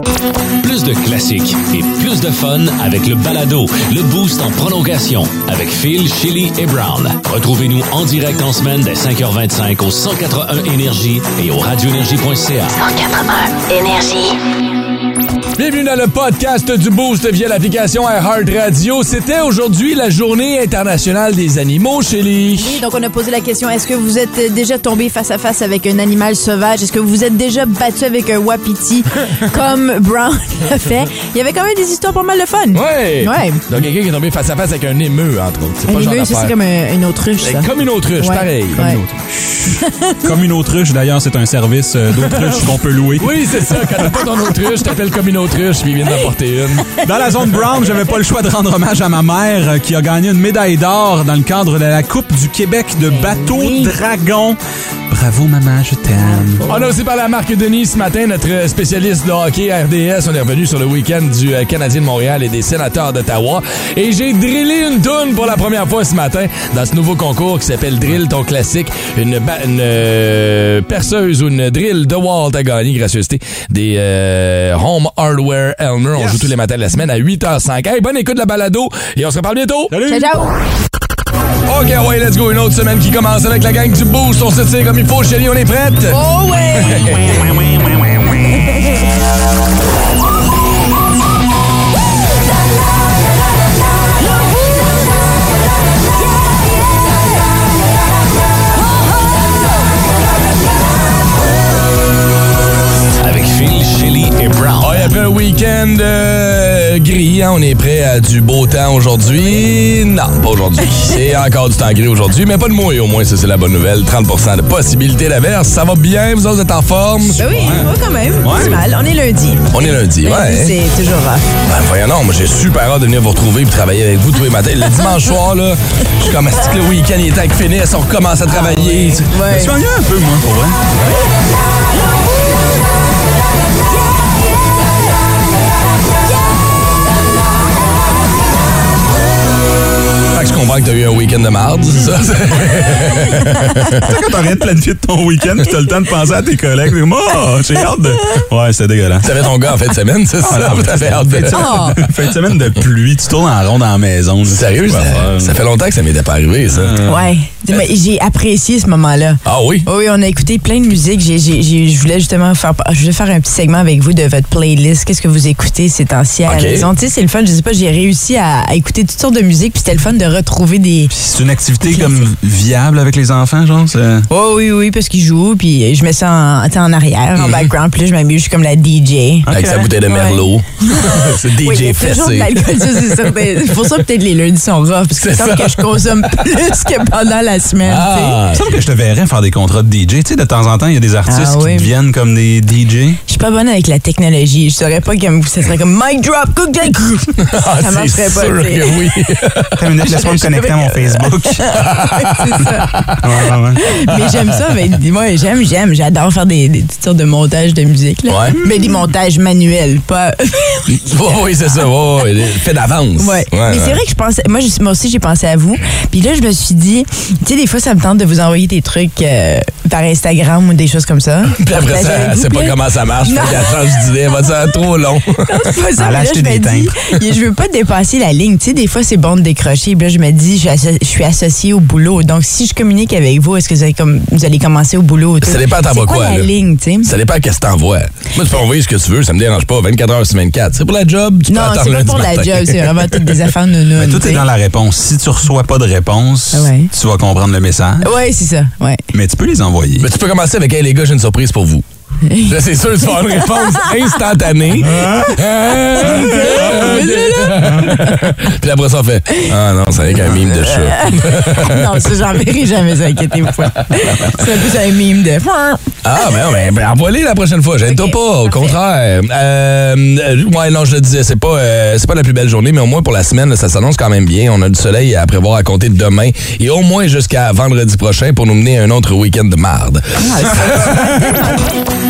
Plus de classiques et plus de fun avec le balado, le Boost en prolongation avec Phil, Chili et Brown. Retrouvez-nous en direct en semaine dès 5h25 au 181 Énergie et au radioénergie.ca. 181 Énergie. Bienvenue dans le podcast du Boost via l'application iHeartRadio. C'était aujourd'hui la journée internationale des animaux, Chélie. Oui, donc on a posé la question, est-ce que vous êtes déjà tombé face à face avec un animal sauvage? Est-ce que vous êtes déjà battu avec un wapiti comme Brown l'a fait? Il y avait quand même des histoires pas mal de fun. Ouais. Ouais. Donc quelqu'un qui est tombé face à face avec un émeu, entre autres. C'est Un pas le genre émeu, ça, d'affaire. c'est comme une autruche, ça. Comme une autruche, Ouais. pareil. Comme Ouais. une autruche. Comme une autruche, d'ailleurs, c'est un service d'autruche qu'on peut louer. Oui, c'est ça. Quand t'as pas ton autruche, t'appelles comme une autruche, puis il vient d'apporter une. Dans la zone Brown, j'avais pas le choix de rendre hommage à ma mère qui a gagné une médaille d'or dans le cadre de la Coupe du Québec de bateau dragon. Bravo, maman, je t'aime. On a aussi parlé à Marc Denis ce matin, notre spécialiste de hockey RDS. On est revenu sur le week-end du Canadien de Montréal et des Sénateurs d'Ottawa. Et j'ai drillé une toune pour la première fois ce matin dans ce nouveau concours qui s'appelle Drill ton classique. Une perceuse ou une drill de Walt a gagné, gracieuseté des Home Hardware Elmer. On joue tous les matins de la semaine à 8h05. Hey, bonne écoute de la balado et on se reparle bientôt. Salut! Ciao, ciao! OK, ouais, let's go. Une autre semaine qui commence avec la gang du Boost. On se tire comme il faut. Chérie, on est prête? Oh ouais! Avec Phil, Chili et Brown. Ouais, après un week-end gris, hein, on est prêt à du beau temps aujourd'hui. Non, pas aujourd'hui. C'est encore du temps gris aujourd'hui, mais pas de mouille au moins, ça c'est la bonne nouvelle. 30% de possibilité d'averse. Ça va bien, vous autres êtes en forme? Ben oui, ouais, quand même. C'est mal. On est lundi. On est lundi, Lundi, ouais. c'est toujours rare. Ben, voyons non, moi j'ai super hâte de venir vous retrouver et travailler avec vous tous les matins. Le dimanche soir, là, je suis comme est-ce que le week-end il est temps qu'il finisse, on recommence à travailler. Ouais. Je suis ennuyé un peu, moi, pour vrai. Fait que je comprends que t'as eu un week-end de marde, c'est ça? Tu sais, quand t'arrêtes de planifier ton week-end pis t'as le temps de penser à tes collègues, j'ai hâte de... Ouais, c'était dégueulasse. T'avais ton gars en fin de semaine, c'est ça? T'avais hâte de... Fin de semaine de pluie, tu tournes en rond dans la maison. Sérieux, ça fait longtemps que ça m'était pas arrivé, ça. Ouais. Mais j'ai apprécié ce moment-là. Ah oui? Oui, on a écouté plein de musique. Je voulais justement faire un petit segment avec vous de votre playlist. Qu'est-ce que vous écoutez ces temps-ci à la maison? Tu sais, c'est le fun. Je sais pas, j'ai réussi à écouter toutes sortes de musique, puis c'était le fun de retrouver des... C'est une activité comme viable avec les enfants, genre? Oh oui, parce qu'ils jouent, puis je mets ça en arrière, en background, puis là, je m'amuse, je suis comme la DJ. Avec sa bouteille de Merlot. C'est DJ Oui, il y a toujours de fessé. l'alcool, ça, c'est certain. C'est pour ça peut-être les lundis sont rough, parce que C'est ça semble ça. que je consomme plus que pendant la semaine. Ah. Il me semble que je te verrais faire des contrats de DJ. Tu sais, de temps en temps, il y a des artistes oui. qui deviennent comme des DJ. Je suis pas bonne avec la technologie. Je saurais pas que ça serait comme mic drop, cook day. Ah, Ça marcherait c'est pas, sûr tu sais. que oui. T'as une minute, laisse-moi me connecter à mon Facebook. C'est ça. Ouais. Mais j'aime ça. Moi, j'aime. J'adore faire des toutes sortes de montages de musique. Là. Ouais. Mais des montages manuels, pas... Oui, c'est ça. Ouais, fait d'avance. Ouais. Mais c'est vrai que je pensais... Moi aussi, j'ai pensé à vous. Puis là, je me suis dit... Tu sais, des fois, ça me tente de vous envoyer des trucs par Instagram ou des choses comme ça. Puis après Partager ça, avec elle vous. sait pas Puis là- comment ça marche. Non. Fait qu'elle change d'idée. Elle va dire trop long. C'est pas ça, Elle a mais là, acheté je des me dis, je veux pas dépasser la ligne. Tu sais, des fois, c'est bon de décrocher. Puis là, je me dis, je suis associée au boulot. Donc, si je communique avec vous, est-ce que vous allez commencer au boulot? Ça dépend, t'envoies C'est quoi, la là? ligne, tu sais? Ça dépend qu'est-ce que t'envoies. Moi, tu peux envoyer ce que tu veux, ça me dérange pas. 24 heures sur 24. C'est pour la job, tu peux Non, attendre c'est pas lundi pour la matin. job. C'est vraiment toutes des affaires nounounes. Mais tout tu est sais. dans la réponse. Si tu reçois pas de réponse, Ouais. tu vas comprendre le message. Ouais, c'est ça. Ouais. Mais tu peux les envoyer. Mais tu peux commencer avec hey, les gars, j'ai une surprise pour vous. Là, c'est sûr, tu vas avoir une réponse instantanée. Puis après ça, on fait ah non, c'est rien qu'un mime de chat. Non, ça, j'enverrai jamais, ça, inquiétez-vous pas. C'est plus un mime de... Ah, ben envoie-les la prochaine fois. J'aime-toi Ok, pas, au parfait. contraire. Ouais, non, je le disais, c'est pas la plus belle journée, mais au moins pour la semaine, là, ça s'annonce quand même bien. On a du soleil à prévoir à compter de demain et au moins jusqu'à vendredi prochain pour nous mener à un autre week-end de marde. Ah,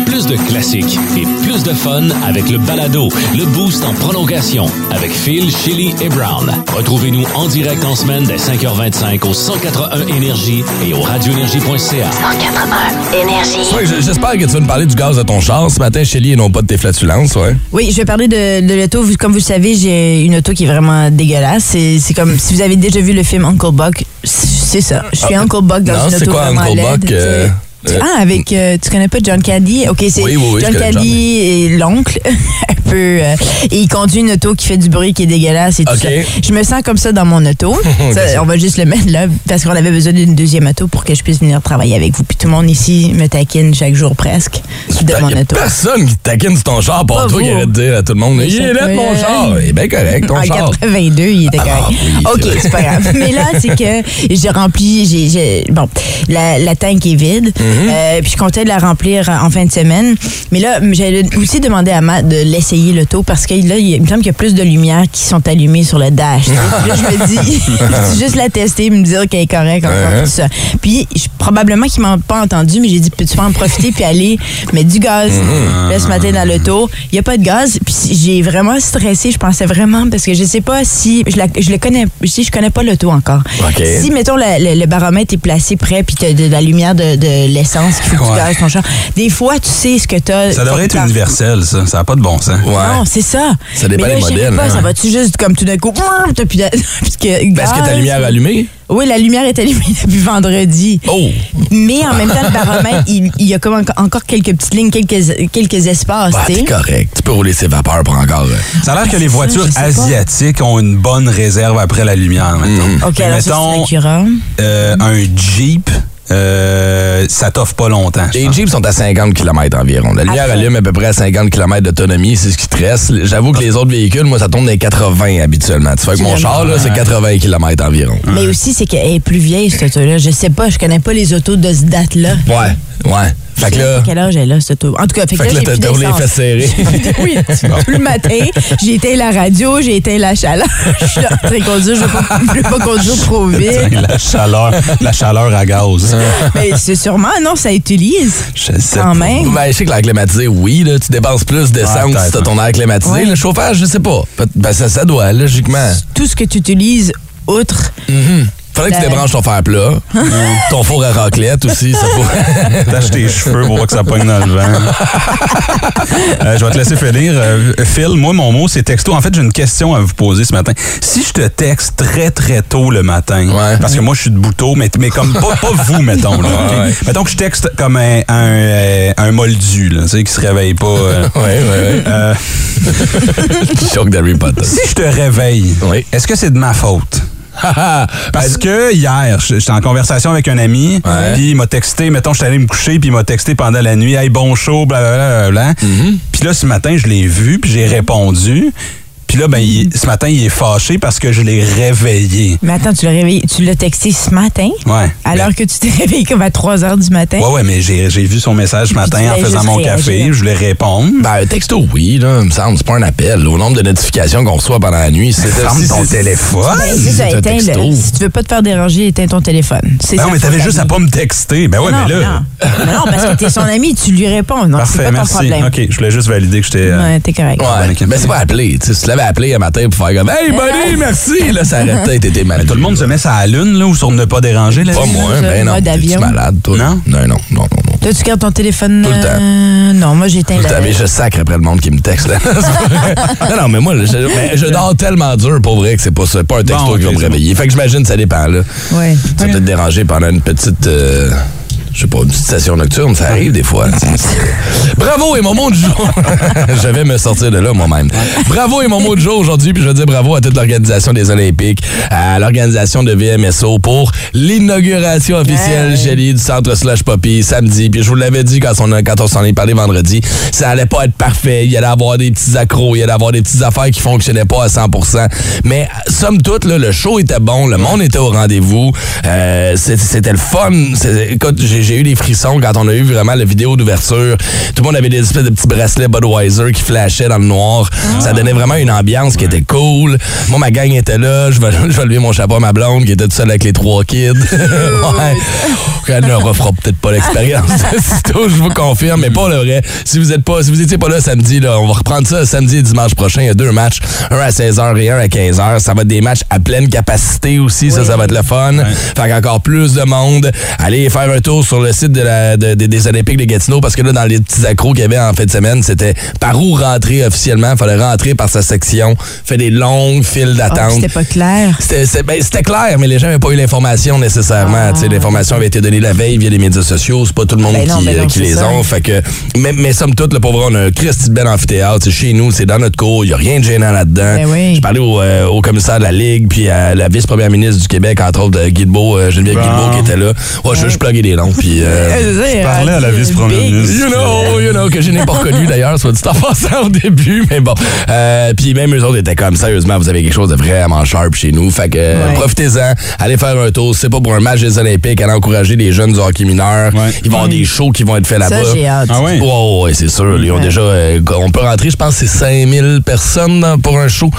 Plus de classiques et plus de fun avec le balado, le Boost en prolongation avec Phil, Chili et Brown. Retrouvez-nous en direct en semaine dès 5h25 au 181 Énergie et au radioénergie.ca. 181 Énergie. Ouais, j'espère que tu vas nous parler du gaz de ton char ce matin, Chili, et non pas de tes flatulences, ouais. Oui, je vais parler de l'auto. Comme vous le savez, j'ai une auto qui est vraiment dégueulasse. C'est comme si vous avez déjà vu le film Uncle Buck. C'est ça. Je suis Uncle Buck dans une auto vraiment laide. Non, c'est quoi Uncle Buck? Avec, tu connais pas John Caddy? OK, c'est oui, John Caddy et l'oncle, un peu. Et il conduit une auto qui fait du bruit, qui est dégueulasse et tout ça. Je me sens comme ça dans mon auto. Ça, on va juste le mettre là, parce qu'on avait besoin d'une deuxième auto pour que je puisse venir travailler avec vous. Puis tout le monde ici me taquine chaque jour presque de mon auto. Personne qui te taquine sur ton char, pas toi qui arrête de dire à tout le monde, il est là mon char. Il est bien correct, ton char. En 82, il était correct. Oui, OK, c'est pas grave. Mais là, c'est que j'ai rempli, bon, la tank est vide. Puis je comptais la remplir en fin de semaine. Mais là, j'avais aussi demandé à Matt de l'essayer l'auto parce que là, il me semble qu'il y a plus de lumières qui sont allumées sur le dash. Puis là, je me dis, juste la tester, me dire qu'elle est correcte encore, tout ça. Puis probablement qu'ils m'ont pas entendu, mais j'ai dit, peux-tu en profiter puis aller mettre du gaz? Là, ce matin dans l'auto, il n'y a pas de gaz. Puis j'ai vraiment stressé. Je pensais vraiment, parce que je sais pas si je connais pas l'auto encore. Si, mettons, le baromètre est placé prêt puis tu as de la lumière de l'essence qu'il faut que tu gages ton char. Des fois, tu sais ce que tu as. Ça devrait être universel, ça. Ça n'a pas de bon sens. Non, c'est ça. Ça dépend des modèles. Ça va-tu juste comme tout d'un coup. Est-ce que ta lumière est allumée? Oui, la lumière est allumée depuis vendredi. Oh! Mais en même temps, le baromètre, il y a comme encore quelques petites lignes, quelques espaces. C'est correct. Tu peux rouler ses vapeurs pour encore. Ça a l'air que les voitures asiatiques ont une bonne réserve après la lumière. OK, alors mettons, un Jeep. Ça t'offre pas longtemps. Les Jeeps sont à 50 km environ. La lumière allume à peu près à 50 km d'autonomie, c'est ce qui te reste. J'avoue que les autres véhicules, moi, ça tourne dans les 80 habituellement. Tu fais que mon char, là, c'est 80 km environ. Mais aussi, c'est qu'elle est plus vieille, cette auto-là. Je sais pas, je connais pas les autos de cette date-là. Ouais. Fait que là. Quel âge elle a, cette auto? En tout cas, fait que là, t'as roulé les fesses serrées. Oui, tout le matin, j'ai éteint la radio, j'ai éteint la chaleur. Je suis en train de conduire, je veux pas conduire trop vite. La chaleur à gaz. Mais c'est sûrement, non, ça utilise. Je sais quand même. Ben, je sais que l'air climatisé, oui, là, tu dépenses plus d'essence si t'as ton air climatisé. Ouais. Le chauffage, je sais pas. Ben, ça doit, logiquement. Tout ce que tu utilises, outre. Faudrait que tu débranches ton fer plat. Ton four à raclette aussi, ça pourrait. Tâche tes cheveux pour pas que ça pogne dans le vent. Je vais te laisser finir. Phil, moi, mon mot, c'est texto. En fait, j'ai une question à vous poser ce matin. Si je te texte très, très tôt le matin, parce que moi, je suis debout tôt, mais comme pas vous, mettons. Là, okay? Mettons que je texte comme un moldu, là, tu sais, qui se réveille pas. Joke d'Harry Potter. Si je te réveille, est-ce que c'est de ma faute? Parce que hier, j'étais en conversation avec un ami, puis il m'a texté, mettons, j'étais allé me coucher, puis il m'a texté pendant la nuit, hey, bon show, blablabla. Puis là, ce matin, je l'ai vu, puis j'ai répondu. Puis là, ce matin, il est fâché parce que je l'ai réveillé. Mais attends, tu l'as texté ce matin? Ouais. Alors que tu t'es réveillé comme à 3 h du matin? Ouais, mais j'ai vu son message ce matin en faisant mon café. Je voulais répondre. Ben, texto, oui, là, il me semble, c'est pas un appel. Au nombre de notifications qu'on reçoit pendant la nuit, c'est ton téléphone. Ben, c'est ça, éteins-le. Si tu veux pas te faire déranger, éteins ton téléphone. Non, mais t'avais juste à pas me texter. Ben ouais, mais là. Non, parce que t'es son ami, tu lui réponds. Non, parfait, c'est pas ton problème. OK, je voulais juste valider que j'étais. Ouais, t'es correct. Ouais, mais c'est pas appelé. Tu te l'avais appelé un matin pour faire comme hey, buddy, merci. Là, ça arrêtait, t'étais malade. Tout le monde se met ça à la lune, là, ou sur ne pas déranger, là. Pas moi, ben non. T'es malade, toi? Non. Toi, tu gardes ton téléphone? Tout le temps. Non, moi, j'éteins la... Mais je sacre après le monde qui me texte, là. non, mais moi, je dors tellement dur, pour vrai, que c'est pas un texto qui va me réveiller. Fait que j'imagine que ça dépend, là. Ouais. Ça peut te déranger pendant une petite... je sais pas, une petite station nocturne, ça arrive des fois. Bravo et mon mot du jour. Je vais me sortir de là moi-même. Bravo et mon mot du jour aujourd'hui, puis je veux dire bravo à toute l'organisation des Olympiques, à l'organisation de VMSO pour l'inauguration officielle, Chélie, du centre Slush Poppy samedi. Puis je vous l'avais dit quand on s'en est parlé vendredi, ça allait pas être parfait. Il y allait avoir des petits accros, il y allait avoir des petites affaires qui fonctionnaient pas à 100%. Mais somme toute, là, le show était bon, le monde était au rendez-vous. C'était le fun. Écoute, j'ai j'ai eu des frissons quand on a eu vraiment la vidéo d'ouverture. Tout le monde avait des espèces de petits bracelets Budweiser qui flashaient dans le noir. Ça donnait vraiment une ambiance qui était cool. Moi, ma gang était là. Je vais lever mon chapeau à ma blonde qui était toute seule avec les 3 kids. Ouais. Elle ne refera peut-être pas l'expérience de sitôt, je vous confirme, mais pas le vrai. Si vous étiez pas là samedi, là, on va reprendre ça samedi et dimanche prochain. Il y a 2 matchs, un à 16h et un à 15h. Ça va être des matchs à pleine capacité aussi. Oui. Ça va être le fun. Ouais. Fait qu'encore plus de monde. Allez faire un tour sur le site des Olympiques de Gatineau parce que là, dans les petits accros qu'il y avait en fin de semaine, c'était par où rentrer officiellement. Il fallait rentrer par sa section. Fait des longues files d'attente. C'était pas clair. C'était clair, mais les gens n'avaient pas eu l'information nécessairement. L'information avait été donnée la veille via les médias sociaux. C'est pas tout le monde qui les ont. Fait que, mais somme toute, pour vrai, on a un Christy de bel amphithéâtre. C'est chez nous, c'est dans notre cour. Il n'y a rien de gênant là-dedans. Oui. J'ai parlé au commissaire de la Ligue, puis à la vice-première ministre du Québec, entre autres, Geneviève Guilbeault, qui était là. Ouais, je pluguais les noms. Puis, je parlais à la vice-première ministre. You know, que je n'ai pas reconnu d'ailleurs, soit dit en passant au début, mais bon. Puis même eux autres étaient comme, sérieusement, vous avez quelque chose de vraiment sharp chez nous. Fait que profitez-en, allez faire un tour. C'est pas pour un match des Olympiques, allez encourager les jeunes du hockey mineur. Ouais. Il va y avoir des shows qui vont être faits là-bas. Ça, j'ai hâte. Ah oui? Ouais, c'est sûr. Ils ont déjà, on peut rentrer, je pense, c'est 5000 personnes pour un show.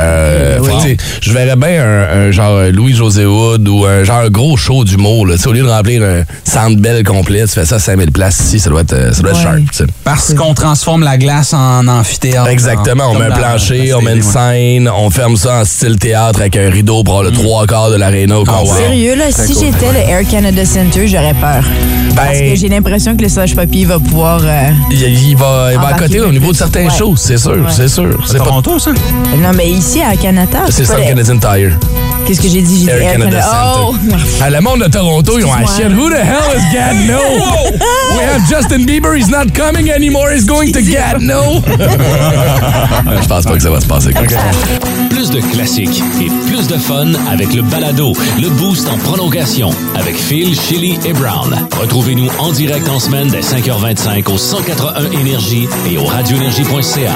Je verrais bien un genre Louis-José Hood ou un genre gros show d'humour. Au lieu de remplir un Centre Bell complet, tu fais ça à 5000 places ici, ça doit être sharp. T'sais. Parce qu'on transforme la glace en amphithéâtre. Exactement. On met un plancher, on met une scène, on ferme ça en style théâtre avec un rideau pour avoir le 3/4 de l'aréna au complet. Sérieux, là, si j'étais le Air Canada Center, j'aurais peur. Parce que j'ai l'impression que le sage-papier va pouvoir... il va à côté au niveau de certains shows, c'est sûr, c'est sûr. C'est Toronto, ça? Non, mais ici, à Canada... C'est ça, le Canadian Tire. Qu'est-ce que j'ai dit? J'ai dit Air Canada Center. Oh! Le monde de Toronto, ils ont acheté. Who the hell is Gatineau? We have Justin Bieber, he's not coming anymore, he's going to Gatineau. Je pense pas que ça va se passer comme ça. Plus de classiques et plus de fun avec le balado, le Boost en prolongation avec Phil, Chili et Brown. Retrouvez-nous en direct en semaine dès 5h25 au 181 Énergie et au radioénergie.ca.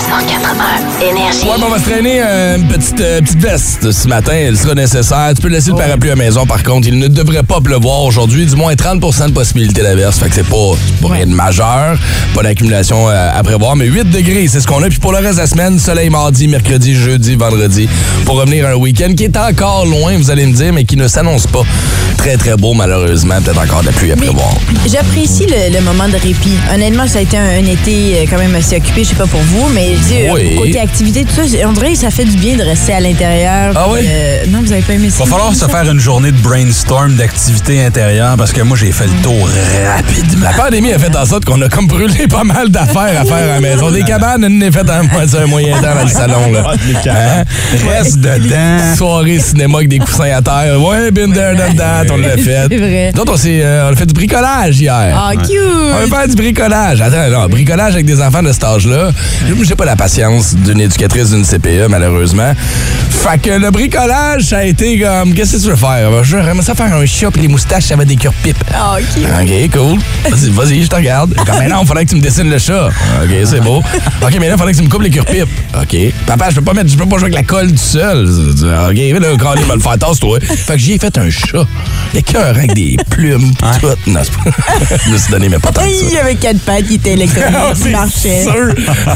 181 Énergie. Ouais, on va se traîner une petite veste ce matin. Elle sera nécessaire. Tu peux laisser le parapluie à la maison, par contre. Il ne devrait pas pleuvoir aujourd'hui. Du moins 30% de possibilité d'averse. Fait que c'est pas rien de majeur. Pas d'accumulation à prévoir. Mais 8 degrés, c'est ce qu'on a. Puis pour le reste de la semaine, soleil mardi, mercredi, jeudi, vendredi. Pour revenir à un week-end qui est encore loin, vous allez me dire, mais qui ne s'annonce pas très, très beau, malheureusement. Peut-être encore de la pluie à prévoir. J'apprécie le moment de répit. Honnêtement, ça a été un été quand même assez occupé. Je sais pas pour vous, mais côté activité, tout ça, on dirait que ça fait du bien de rester à l'intérieur. Ah oui? Non, vous avez pas aimé ça? Va falloir se faire une journée de brainstorm d'activité intérieure parce que moi, j'ai fait le tour rapidement. La pandémie a fait en sorte qu'on a comme brûlé pas mal d'affaires à faire à la maison. Des cabanes, on est fait un moyen temps dans le salon. Là. Hein? Reste dedans. Soirée cinéma avec des coussins à terre. Ouais, been there, done that, on l'a fait. C'est vrai. D'autres, on a fait du bricolage hier. Ah, cute! On va faire du bricolage. Attends, non, bricolage avec des enfants de cet âge-là. J'ai pas la patience d'une éducatrice d'une CPE, malheureusement. Fait que le bricolage, ça a été comme, qu'est-ce que tu veux faire? Je vais ça faire un chat pis les moustaches, ça va des cure-pipes. Ah, OK. OK, cool. Vas-y, je te regarde. Comme, mais non, il faudrait que tu me dessines le chat. OK, c'est beau. OK, mais là, il faudrait que tu me coupes les cure-pipes. OK. Papa, je peux pas jouer avec la colle tout seul. OK, là, quand il va le faire, tasse-toi. Fait que j'y ai fait un chat. Il cœur avec des plumes, tout. Non, c'est pas... Je me suis donné, mais pas tant que ça. Il y avait 4 pattes, il était électronique, il marchait. Sûr.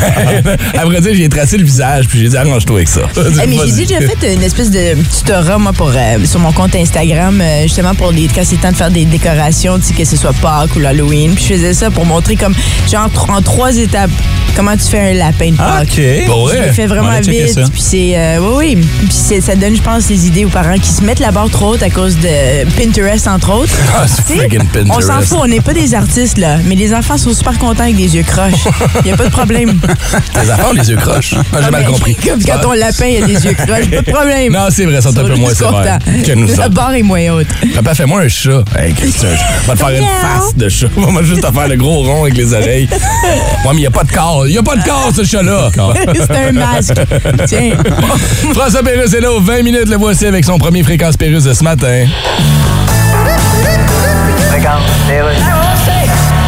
À vrai dire, j'ai tracé le visage, puis j'ai dit, arrange-toi avec ça. Mais j'ai déjà fait une espèce de tutorat, moi, sur mon compte Instagram, justement, pour quand c'est temps de faire des décorations, tu sais, que ce soit Pâques ou l'Halloween. Puis je faisais ça pour montrer comme, genre, en 3 étapes, comment tu fais un lapin de Pâques. OK. Bon, je l'ai fait vraiment vite. Puis c'est, oui. Puis ça donne, je pense, des idées aux parents qui se mettent la barre trop haute à cause de Pinterest, entre autres. Ah, c'est freaking Pinterest. On s'en fout, on n'est pas des artistes, là. Mais les enfants sont super contents avec des yeux croches. Il n'y a pas de problème. Les enfants ont les yeux croches. J'ai mal compris. Comme quand ton lapin a des yeux croches, pas de problème. Non, c'est vrai, ça, c'est un peu moins sévère que nous. La barre est moins haute. Papa, fais-moi un chat. Hey, Christian, je vais te faire une face de chat. On va juste te faire le gros rond avec les oreilles. Ouais, mais il n'y a pas de corps. Il n'y a pas de corps, ce chat-là. C'est un masque. Tiens. François Pérusse est là aux 20 minutes. Le voici avec son premier Fréquence Pérusse de ce matin.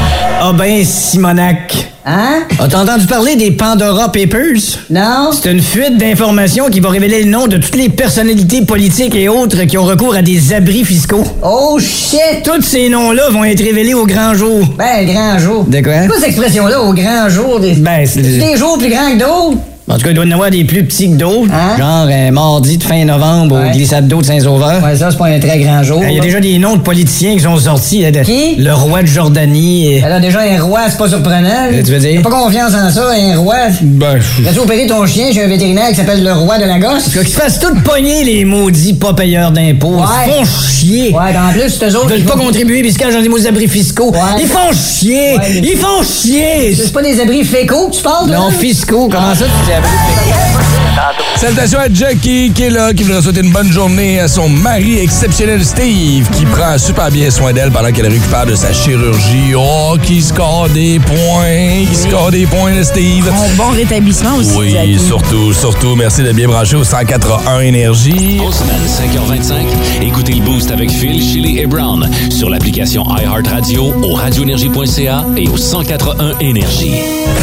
Ah ben, Simonac. Hein? As-tu entendu parler des Pandora Papers? Non? C'est une fuite d'informations qui va révéler le nom de toutes les personnalités politiques et autres qui ont recours à des abris fiscaux. Oh shit! Tous ces noms-là vont être révélés au grand jour. Ben, grand jour. De quoi? C'est quoi cette expression-là, au grand jour? Ben, c'est... Des jours plus grands que d'autres? En tout cas, il doit y en avoir des plus petits que d'autres. Hein? Genre mardi de fin novembre au glissade d'eau de Saint-Sauveur. Ouais, ça, c'est pas un très grand jour. Il y a déjà des noms de politiciens qui sont sortis. Qui? Le roi de Jordanie. Alors, déjà, un roi, c'est pas surprenant. Tu veux dire? T'as pas confiance en ça, un roi? Ben, As-tu opéré ton chien chez un vétérinaire qui s'appelle le roi de la gosse? Qu'ils se fassent tout pogner, les maudits pas payeurs d'impôts. Ouais. Ils font chier. Ouais, en plus, c'est eux autres. Ils veulent pas contribuer puis ils se cachent dans des maudits abris fiscaux. Ouais. Ils font chier. Ouais, mais- Ils font chier. C'est pas des abris fécaux que tu parles, toi? Non, fiscaux. Comment ça, tu dis abris fiscaux? salutations à Jackie qui est là, qui voudrait souhaiter une bonne journée à son mari exceptionnel Steve, qui prend super bien soin d'elle pendant qu'elle récupère de sa chirurgie. Oh, qui score des points. Qui score des points, le Steve. Bon rétablissement aussi, Oui, Jackie. surtout. Merci de bien brancher au 181 Énergie. En semaine, 5h25, écoutez le Boost avec Phil, Chili et Brown sur l'application iHeartRadio, au radioénergie.ca et au 181 Énergie.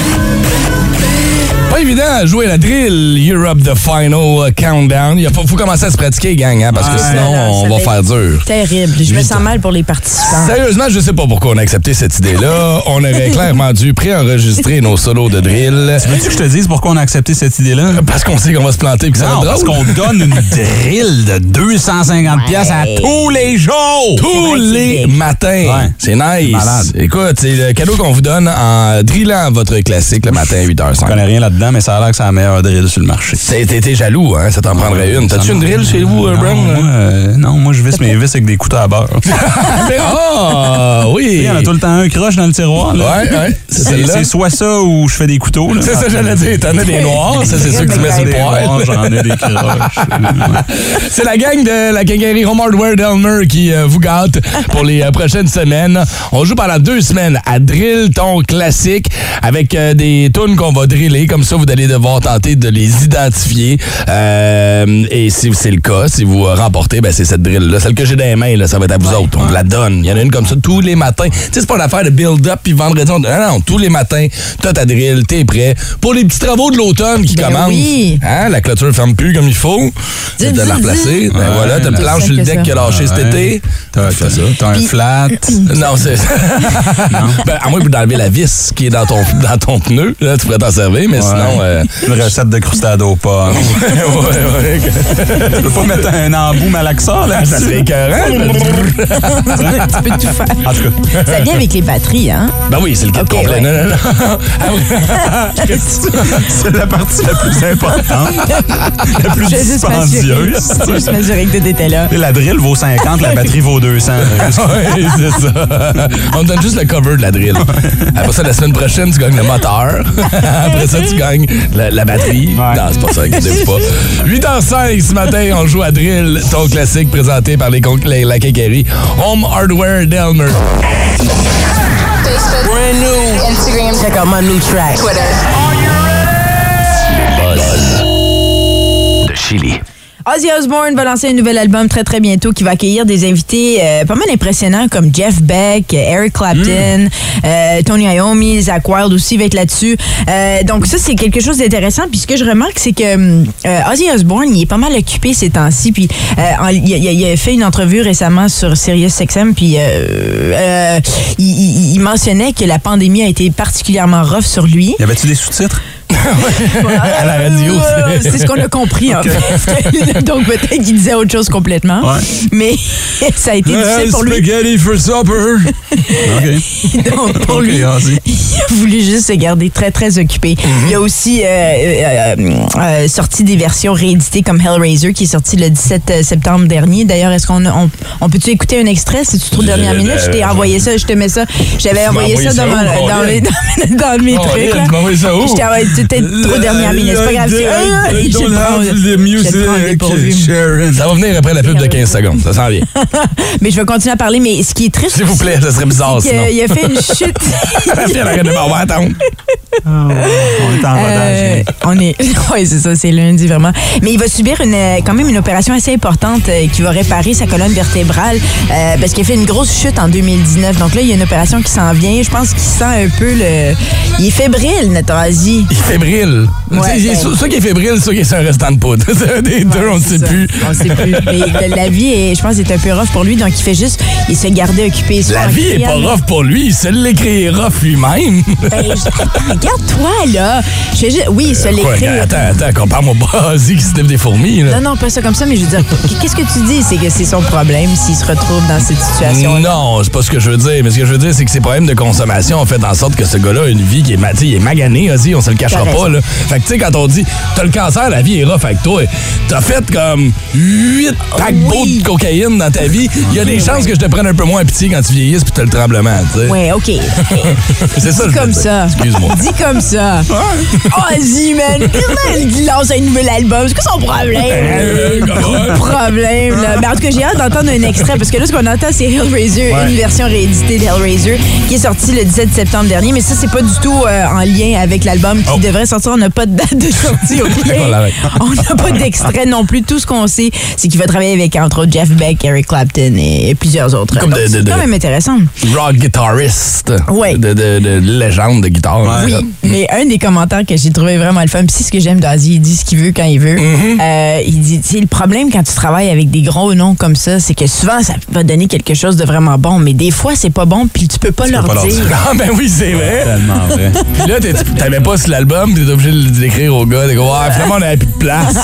Pas évident à jouer la drill Europe The Final Countdown. Il faut commencer à se pratiquer, gang, hein, parce que sinon, on va faire dur. Terrible. Je me sens mal pour les participants. Sérieusement, je sais pas pourquoi on a accepté cette idée-là. On aurait clairement dû préenregistrer nos solos de drill. Tu veux-tu que je te dise pourquoi on a accepté cette idée-là? Parce qu'on sait qu'on va se planter et que ça va Non, être parce drôle. qu'on donne une drill de 250 piastres à tous les jours! Tous les matins. Ouais. C'est nice. Malade. Écoute, c'est le cadeau qu'on vous donne en drillant votre classique le matin à 8h05. Je connais rien là-dedans, mais ça a l'air que c'est la meilleure drill sur le marché. T'es jaloux, hein? Ça t'en prendrait une. T'as-tu une drill chez vous, Brown? Non, moi, je visse mes vis avec des couteaux à beurre. Ah, oui! Il y en a tout le temps un croche dans le tiroir. Là. Ouais. C'est soit ça ou je fais des couteaux. Là. C'est ça, j'allais dire. T'en as des noirs, ça, c'est sûr que tu mets sur le poêle. J'en ai des croches. C'est la gang de la quincaillerie Home Hardware d'Elmer qui vous gâte pour les prochaines semaines. On joue pendant 2 semaines à Drill ton classique avec des tunes qu'on va driller. Comme ça, vous allez devoir tenter de les identifier. Et si c'est le cas, si vous remportez, ben c'est cette drill-là. Celle que j'ai dans les mains, là, ça va être à vous autres. On vous la donne. Il y en a une comme ça tous les matins. Tu sais, c'est pas une affaire de build-up puis vendredi. Non, tous les matins, t'as ta drill, t'es prêt. Pour les petits travaux de l'automne qui commencent. Oui. Hein, la clôture ferme plus comme il faut. C'est de la replacer. Ben voilà, t'as une planche sur le deck qui a lâché cet été. T'as un flat. Non, c'est ben, à moins d'enlever la vis qui est dans ton pneu, là, tu pourrais t'en servir, mais sinon... Une recette de crustade aux pommes. ouais. Tu peux pas mettre un embout malaxa, là? Ça serait écœurant. Tu peux tout faire. En tout cas. Ça vient avec les batteries, hein? Ben oui, c'est le kit Ok, complet. ouais. Non. C'est la partie la plus importante. La plus Je vais juste dispendieuse. m'assurer que tout était là. La drill vaut 50, la batterie vaut 200. Oui, c'est ça. On te donne juste le cover de la drill. Après ça, la semaine prochaine, tu gagnes le moteur. Après ça, tu gagnes la batterie. Ouais. Non, c'est pas ça, inquiétez-vous pas. 8h05 ce matin, on joue à Drill, ton classique présenté par la quincaillerie Home Hardware d'Elmer. Facebook, brand new. Instagram, check out my new track. Twitter. Buzz de Chili. Ozzy Osbourne va lancer un nouvel album très, très bientôt qui va accueillir des invités pas mal impressionnants comme Jeff Beck, Eric Clapton, Tony Iommi, Zakk Wylde aussi va être là-dessus. Donc ça, c'est quelque chose d'intéressant. Puis ce que je remarque, c'est que Ozzy Osbourne, il est pas mal occupé ces temps-ci. Puis il a fait une entrevue récemment sur SiriusXM. Puis il mentionnait que la pandémie a été particulièrement rough sur lui. Y avait-tu des sous-titres? À la radio. C'est ce qu'on a compris, en fait. Donc, peut-être qu'il disait autre chose complètement. Ouais. Mais ça a été difficile pour lui. Spaghetti for supper. OK. Donc, pour OK, lui, vas-y. il a voulu juste se garder très, très occupé. Il a aussi sorti des versions rééditées comme Hellraiser, qui est sorti le 17 septembre dernier. D'ailleurs, est-ce qu'on peut-tu écouter un extrait? Si tu trouves dernière minute, je t'ai envoyé ça, je te mets ça. J'avais envoyé ça dans mes trucs. là. Tu m'as envoyé ça où? Je t'ai envoyé c'est peut-être trop dernière minute. C'est pas grave. Ça va venir après la pub de 15 secondes. Ça s'en vient. Mais je vais continuer à parler. Mais ce qui est triste. S'il vous plaît, ça serait bizarre sinon. Il a fait une chute. Puis arrête de m'avoir attendre. On est en rodage. Oui, c'est ça, c'est lundi vraiment. Mais il va subir quand même une opération assez importante qui va réparer sa colonne vertébrale parce qu'il a fait une grosse chute en 2019. Donc là, il y a une opération qui s'en vient. Je pense qu'il sent un peu il est fébrile, notre Ozzy. Il est fébrile. Ouais, soit qu'il est fébrile, soit qu'il est sur un restant de poudre. C'est un des deux, on ne sait plus. On sait plus. Mais la vie, je pense, est un peu rough pour lui. Donc, il fait juste, il se garder occupé. La vie est pas rough pour lui. Il se l'écrit rough lui-même. Regarde-toi, là. Oui, il se l'écrit. Attends, compare-moi pas Ozzy qui se lève des fourmis. Là. Non, pas ça comme ça, mais je veux dire, qu'est-ce que tu dis? C'est que c'est son problème s'il se retrouve dans cette situation. Non, c'est pas ce que je veux dire. Mais ce que je veux dire, c'est que ses problèmes de consommation ont fait en sorte que ce gars-là a une vie qui est, il est magané, Ozzy, on se le cachera pas. Là. Fait que tu sais, quand on dit t'as le cancer, la vie est rough avec toi. T'as fait comme 8 paquebots de cocaïne dans ta vie. Il y a des chances que je te prenne un peu moins pitié quand tu vieillisses puis t'as le tremblement, tu sais. Ouais, OK. C'est ça, dis comme ça. Excuse-moi. Dis comme ça. Ozzy, man. Il lance un nouvel album. C'est quoi son problème? Problème, là. Mais en tout cas, j'ai hâte d'entendre un extrait parce que là, ce qu'on entend, c'est Hellraiser, une version rééditée d'Hellraiser qui est sortie le 17 septembre dernier. Mais ça, c'est pas du tout en lien avec l'album qui devrait sortir. On n'a pas de date de sortie, OK? On n'a pas d'extrait non plus. Tout ce qu'on sait, c'est qu'il va travailler avec, entre autres, Jeff Beck, Eric Clapton et plusieurs autres. Donc, c'est quand même intéressant. Rock guitariste. Oui. De légende de guitare. Oui, mais un des commentaires que j'ai trouvé vraiment le fun, puis c'est ce que j'aime d'Ozzy, il dit ce qu'il veut quand il veut. Il dit, le problème quand tu travailles avec des gros noms comme ça, c'est que souvent, ça va donner quelque chose de vraiment bon, mais des fois, c'est pas bon, puis tu peux pas leur dire. Ah, ben oui, c'est vrai. Tellement vrai. Puis là, t'avais pas sur l'album, t'es obligé de l'écrire au gars. T'es comme, finalement, on n'avait plus de place.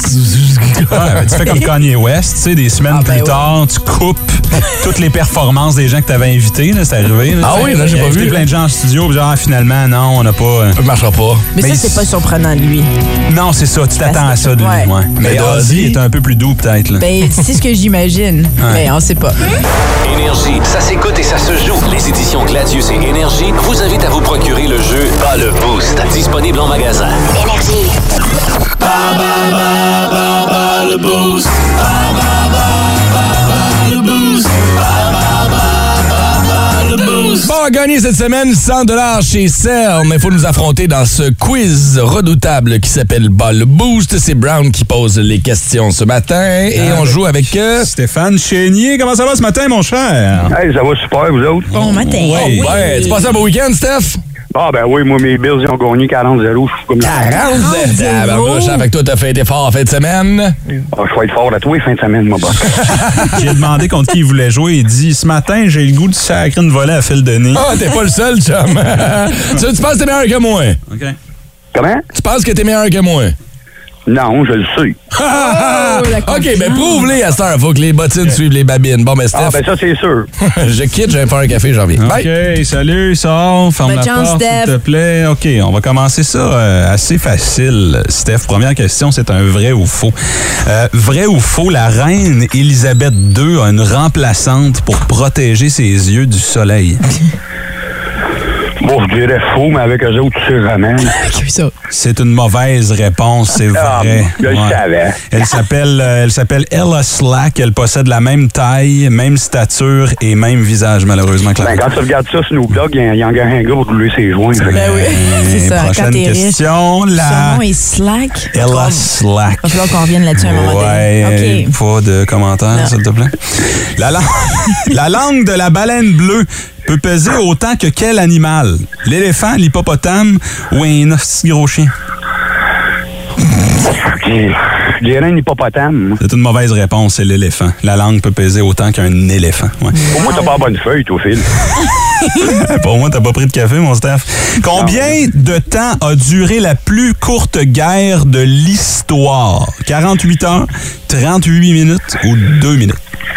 Tu fais comme Kanye West, tu sais, des semaines plus tard, tu coupes toutes les performances des gens que t'avais invités, là, c'est arrivé. Là, oui, là, j'ai pas vu. Plein de gens en studio, puis genre, finalement, non, on n'a pas. Ça marchera pas. Mais ça, c'est pas surprenant de lui. Non, c'est ça, tu t'attends à ça de lui. Ouais. Mais Ozzy est un peu plus doux, peut-être. Là. Ben, c'est ce que j'imagine. Mais on sait pas. Énergie, ça s'écoute et ça se joue. Les éditions Gladius et Énergie vous invitent à vous procurer le jeu Bas le Boost, disponible en magasin. Énergie. Le Boost. Bon, à gagner cette semaine 100$ chez CERN. Il faut nous affronter dans ce quiz redoutable qui s'appelle Bas le Boost. C'est Brown qui pose les questions ce matin et on joue avec Stéphane Chénier. Comment ça va ce matin, mon cher? Hey, ça va super, vous autres? Bon matin. Oui. Ouais, tu passes un beau week-end, Steph? Ah, ben oui, moi, mes Bills, ils ont gagné 40-0. Je suis comme 40-0? Avec toi, t'as fait tes efforts en fin de semaine? Ah, je vais être fort à toi, fin de semaine, mon boss. J'ai demandé contre qui il voulait jouer. Il dit, ce matin, j'ai le goût de sacrer une volée à Phil Denis. Ah, t'es pas le seul, chum. Tu penses que t'es meilleur que moi? OK. Comment? Tu penses que t'es meilleur que moi? Non, je le sais. OK, ben prouve-les à cette heure. Faut que les bottines suivent les babines. Bon, ben Steph. Ah, ben ça, c'est sûr. Je quitte, je vais me faire un café, j'en viens. OK, Bye. salut, sors, ferme Bonne la chance, porte, Steph. s'il te plaît. OK, on va commencer ça assez facile, Steph. Première question, c'est un vrai ou faux. Vrai ou faux, la reine Élisabeth II a une remplaçante pour protéger ses yeux du soleil? Bon, je dirais faux, mais avec eux autres, tu ramènes. C'est une mauvaise réponse, c'est vrai. Je le savais. Elle s'appelle Ella Slack. Elle possède la même taille, même stature et même visage, malheureusement. Que Ben, quand tu regardes ça, Snoop Dogg, il y a un gars pour rouler ses joints. Ben oui, c'est ça. Prochaine Quand t'es question. riche, son nom est Slack. Ella Slack. Il va falloir qu'on revienne là-dessus à un moment donné. OK. Pas de commentaires, s'il te plaît. La langue de la baleine bleue peut peser autant que quel animal? L'éléphant, l'hippopotame ou un hostie gros chien? Je dirais un hippopotame. C'est une mauvaise réponse, c'est l'éléphant. La langue peut peser autant qu'un éléphant. Ouais. Pour moi, t'as pas la bonne feuille, toi, Phil. Pour moi, t'as pas pris de café, mon Steph. Combien de temps a duré la plus courte guerre de l'histoire? 48 heures, 38 minutes ou 2 minutes?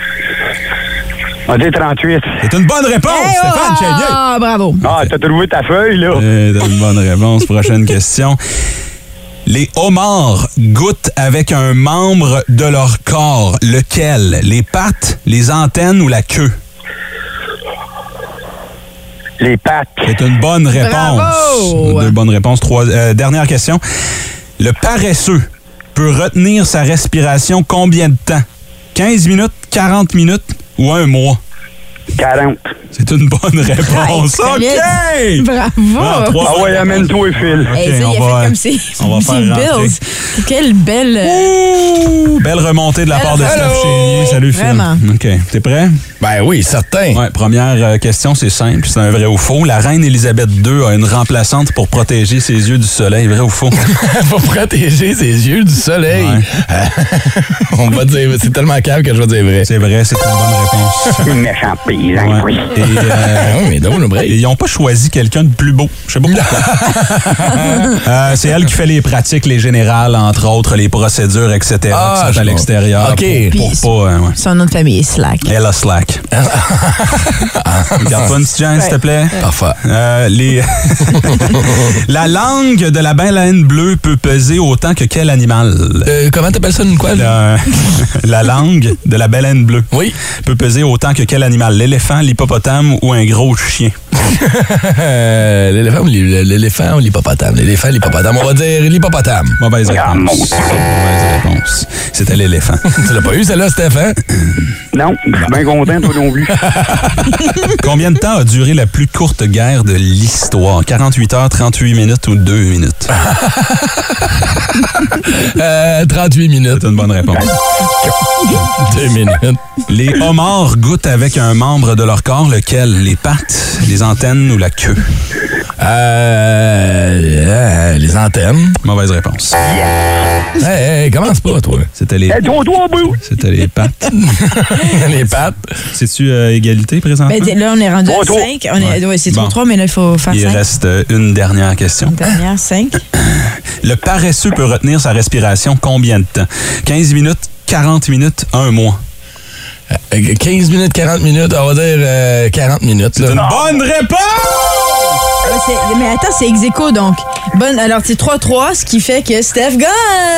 On dit 38. C'est une bonne réponse, Stéphane Chénier. Ah, bravo. Ah, t'as trouvé ta feuille, là. T'as une bonne réponse. Prochaine question. Les homards goûtent avec un membre de leur corps. Lequel? Les pattes, les antennes ou la queue? Les pattes. C'est une bonne réponse. Bravo! Deux bonnes réponses. Dernière question. Le paresseux peut retenir sa respiration combien de temps? 15 minutes, 40 minutes ou un mois? 40. C'est une bonne réponse. OK! Bravo! Ah ouais, amène-toi, Phil. Hey, ça, il a fait comme ses Bills. Quelle belle... Belle remontée de la part de Steph Chénier. Salut, Phil. Vraiment. OK. T'es prêt? Ben oui, certain. Ouais, première question, c'est simple. C'est un vrai ou faux. La reine Élisabeth II a une remplaçante pour protéger ses yeux du soleil. Vrai ou faux? Pour protéger ses yeux du soleil. Ouais. On va dire... C'est tellement calme que je vais dire vrai. C'est vrai, c'est une bonne réponse. Une méchante paysan, oui. Et mais non, le break. ils n'ont pas choisi quelqu'un de plus beau. Je sais pas pourquoi. C'est elle qui fait les pratiques, les générales, entre autres, les procédures, etc. qui sont à l'extérieur. OK. Pour pas... Son nom de famille est Slack. Elle a Slack. Regarde-toi une petite gêne, s'il te plaît. Parfait. La langue de la baleine bleue peut peser autant que quel animal? Comment t'appelles ça, une quoi? La langue de la baleine bleue peut peser autant que quel animal? L'éléphant, l'hippopotame ou un gros chien? L'éléphant ou l'hippopotame? L'éléphant, l'hippopotame. On va dire l'hippopotame. Mauvaise réponse. Mauvaise réponse. C'était l'éléphant. Tu l'as pas eu, celle-là, Stéphane? Non, je suis bien content, toi non plus. Combien de temps a duré la plus courte guerre de l'histoire? 48 heures, 38 minutes ou 2 minutes? 38 minutes. C'est une bonne réponse. 2 minutes. Les homards goûtent avec un membre de leur corps, lequel? Les pattes, les antennes ou la queue? Les antennes. Mauvaise réponse. Hey, commence pas, toi. C'était les... C'était les pattes. Les pattes. C'est-tu égalité présentement? Ben, là, on est rendu à 5. C'est 3, mais là, il faut faire 5. Il reste une dernière question. Dernière, 5. Le paresseux peut retenir sa respiration combien de temps? 15 minutes, 40 minutes, un mois? 15 minutes, 40 minutes, on va dire 40 minutes. C'est une bonne réponse! Mais attends, c'est ex aequo, donc. Bonne, alors, c'est 3-3, ce qui fait que Steph gagne!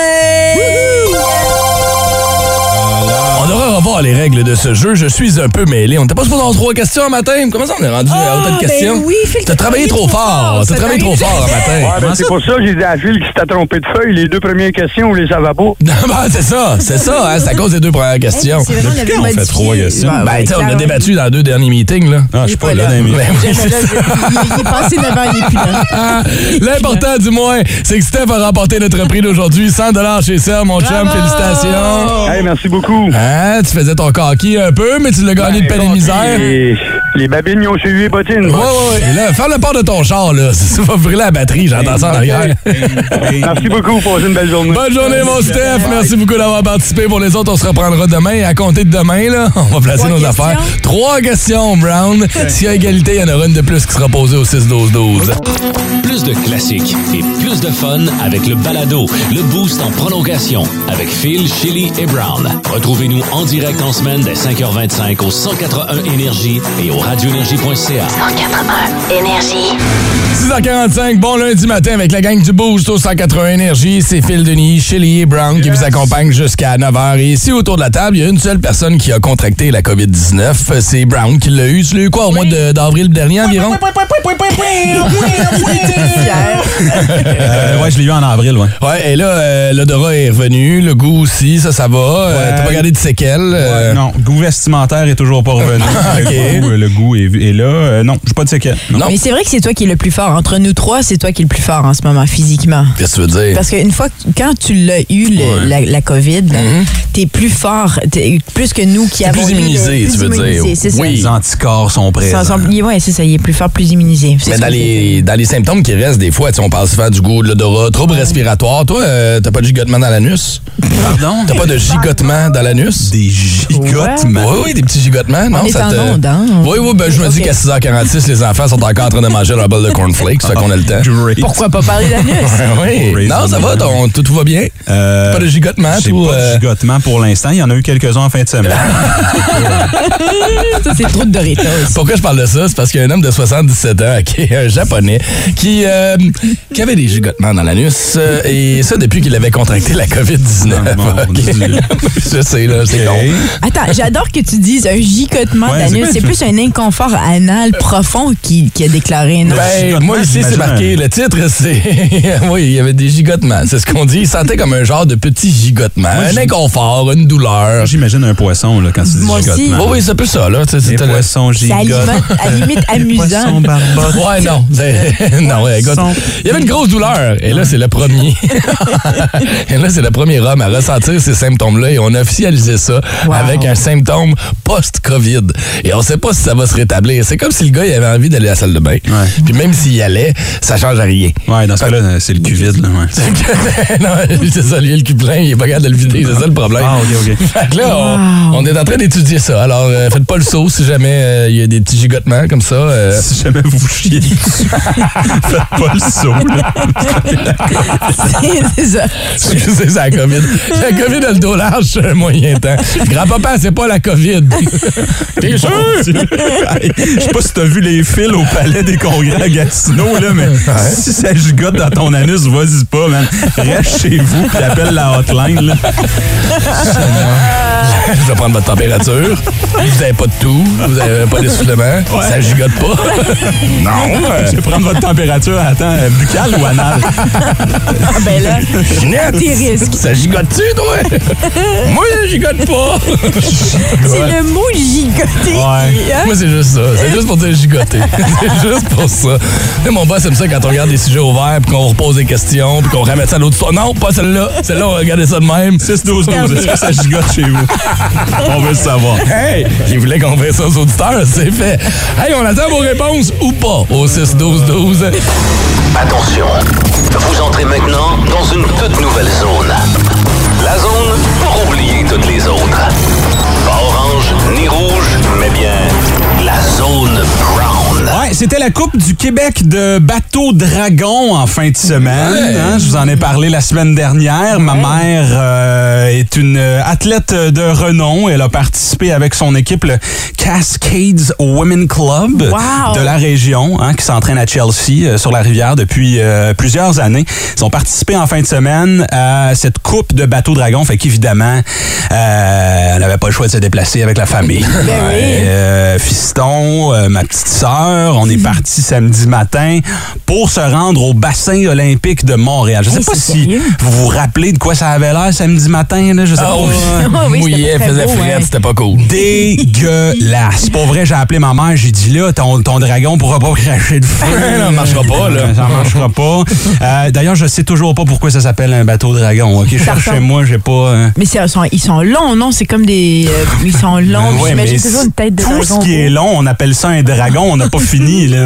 On devrait revoir les règles de ce jeu. Je suis un peu mêlé. On n'était pas supposé avoir 3 questions un matin. Comment ça, on est rendu à autant de questions? Ben oui, Phil, t'as travaillé trop fort. T'as travaillé trop fort un matin. Ouais, ben c'est pour ça que j'ai dit à Phil qu'il s'était trompé de feuille. Les 2 premières questions, on les savait pas. Ben, c'est ça. C'est ça. Hein, c'est à cause des 2 premières questions. Hey, c'est vrai, on fait 3 questions. Ben, on a débattu dans 2 derniers meetings. Là. Ah, je suis pas là dans les meetings. Il est passé 9 ans, il est plus là. L'important, du moins, c'est que Steph a remporté notre prix d'aujourd'hui. 100$ chez Sir, mon chum. Félicitations. Hey, merci beaucoup. Hein, tu faisais ton coquille un peu, mais tu l'as gagné de peine et misère. Les babines, ils ont suivi les bottines. Ouais. Et là, faire le port de ton char, là. Ça va brûler la batterie, j'entends ça en arrière. Merci beaucoup, passez une belle journée. Bonne journée, mon Steph. Merci beaucoup d'avoir participé. Pour les autres, on se reprendra demain. À compter de demain, là, on va placer nos affaires. 3 questions, Brown. S'il y a égalité, il y en aura une de plus qui sera posée au 6-12-12. Plus de classiques et plus de fun avec le balado, le Boost en prolongation avec Phil, Chili et Brown. Retrouvez-nous en direct en semaine dès 5h25 au 181 Énergie et au radioénergie.ca. 181 Énergie. 6h45, bon lundi matin avec la gang du Boost au 181 Énergie. C'est Phil Denis, Chili et Brown qui vous accompagnent jusqu'à 9h. Et ici, autour de la table, il y a une seule personne qui a contracté la COVID-19. C'est Brown qui l'a eu. Tu l'as eu quoi, au mois d'avril dernier environ? Ouais, je l'ai eu en avril, ouais. Ouais, et là, l'odorat est revenu, le goût aussi, ça va. T'as pas gardé de séquelles? Non, le goût vestimentaire est toujours pas revenu. Okay. Le goût est là. Non, j'ai pas de séquelles. Non. Mais c'est vrai que c'est toi qui es le plus fort. Entre nous 3, c'est toi qui es le plus fort en ce moment, physiquement. Qu'est-ce que tu veux dire? Parce qu'une fois, quand tu l'as eu, la COVID, t'es plus fort, plus que nous qui avons plus immunisé, tu veux dire. C'est ça. Les anticorps sont présents. Oui, c'est ça, il est plus fort, plus immunisé. Mais dans les symptômes qui restent, des fois, on parle souvent du goût, de l'odorat, troubles respiratoires. Toi, t'as pas de gigotement dans l'anus? Pardon? T'as pas de gigotement dans l'anus? Des gigotements? Oui, des petits gigotements. Non, on est en onde, hein? Oui, ben je me dis qu'à 6h46, les enfants sont encore en train de manger leur bol de cornflakes, ça fait qu'on a le temps. Great. Pourquoi pas parler d'anus? Oui. Non, ça va, tout va bien? Pas de gigotement? J'ai pas de gigotement pour l'instant. Il y en a eu quelques-uns en fin de semaine. Ça, c'est trop de Doritos. Pourquoi je parle de ça? C'est parce qu'il y a un homme de 77 ans, qui est un Japonais, qui avait des gigotements dans l'anus, et ça depuis qu'il avait contracté la COVID-19. Okay. Je sais, là, c'est con. Attends, j'adore que tu dises un gigotement d'anus. C'est plus un inconfort anal profond qui a déclaré non. Ben, moi ici, c'est marqué, le titre, c'est... oui, il y avait des gigotements, c'est ce qu'on dit. Il sentait comme un genre de petit gigotement. Un inconfort, une douleur. J'imagine un poisson, là, quand tu dis gigotement. Oui, c'est un peu ça, là. Les poissons gigotent. C'est à la limite amusant. Ouais, non. Non, ouais, écoute, il y avait une grosse douleur. Et là, c'est le premier. Et là, c'est le premier homme à ressentir ces symptômes-là. Et on a officialisé ça avec un symptôme post-COVID. Et on sait pas si ça va se rétablir. C'est comme si le gars il avait envie d'aller à la salle de bain. Ouais. Puis même s'il y allait, ça change à rien. Ouais, dans ce cas-là, c'est le cul vide. Là, ouais. Non, c'est ça, lui, le cul plein, il est pas capable de le vider. C'est ça le problème. Ah, OK. Fait que là, on est en train d'étudier ça. Alors, faites pas le saut si jamais il y a des petits gigotements comme ça. Si jamais vous chiez dessus, faites pas le saut. C'est ça. C'est ça, la COVID. La COVID a le dos large sur un moyen temps. Grand-papa, c'est pas la COVID. T'es sûr? Je sais pas si t'as vu les fils au palais des congrès à Gatineau, là, mais si ça gigote dans ton anus, vas-y pas, man. Reste chez vous puis appelle la hotline, là. Je vais prendre votre température. Vous avez pas de toux, vous avez pas d'essoufflement, ça gigote pas. Non. Je vais prendre votre température, attends, buccale ou anale? Ah ben là, tes risques. Ça gigote-tu, toi? Moi, je gigote pas. C'est le mot gigoter. Ouais. Moi, c'est juste ça. C'est juste pour dire gigoter. C'est juste pour ça. Et mon boss aime ça quand on regarde des sujets ouverts puis qu'on repose des questions puis qu'on ramène ça à l'autre fois. Non, pas celle-là. Celle-là, on va regarder ça de même. 6-12-12. Est-ce que ça gigote chez vous? On veut le savoir. Hey, je voulais qu'on fasse ça aux auditeurs. C'est fait. Hey, on attend vos réponses ou pas au 6-12-12. Attention, vous entrez maintenant dans une toute nouvelle zone. La zone pour oublier toutes les autres. Pas orange ni rouge, mais bien la zone brown. Ouais, c'était la Coupe du Québec de bateau dragon en fin de semaine. Ouais. Hein, je vous en ai parlé la semaine dernière. Ma mère est une athlète de renom. Elle a participé avec son équipe, le Cascades Women Club de la région, hein, qui s'entraîne à Chelsea, sur la rivière depuis plusieurs années. Ils ont participé en fin de semaine à cette Coupe de bateau dragon. Fait qu'évidemment, elle n'avait pas le choix de se déplacer avec la famille. Fiston, ma petite sœur, on est parti samedi matin pour se rendre au bassin olympique de Montréal. Je sais pas si vous vous rappelez de quoi ça avait l'air samedi matin. Là, je sais pas. Mouillé, faisait frais, c'était pas cool. Dégueulasse. Pour vrai, j'ai appelé ma mère, j'ai dit là, ton dragon pourra pas cracher de feu. Ça marchera pas, là. Ça marchera pas. D'ailleurs, je sais toujours pas pourquoi ça s'appelle un bateau dragon. OK, cherchez-moi, j'ai pas... Mais ils sont longs, non? C'est comme des... ils sont longs. Ouais, j'imagine toujours une tête de dragon. Tout ce qui est long, on appelle ça un dragon. On n'a pas fini, là.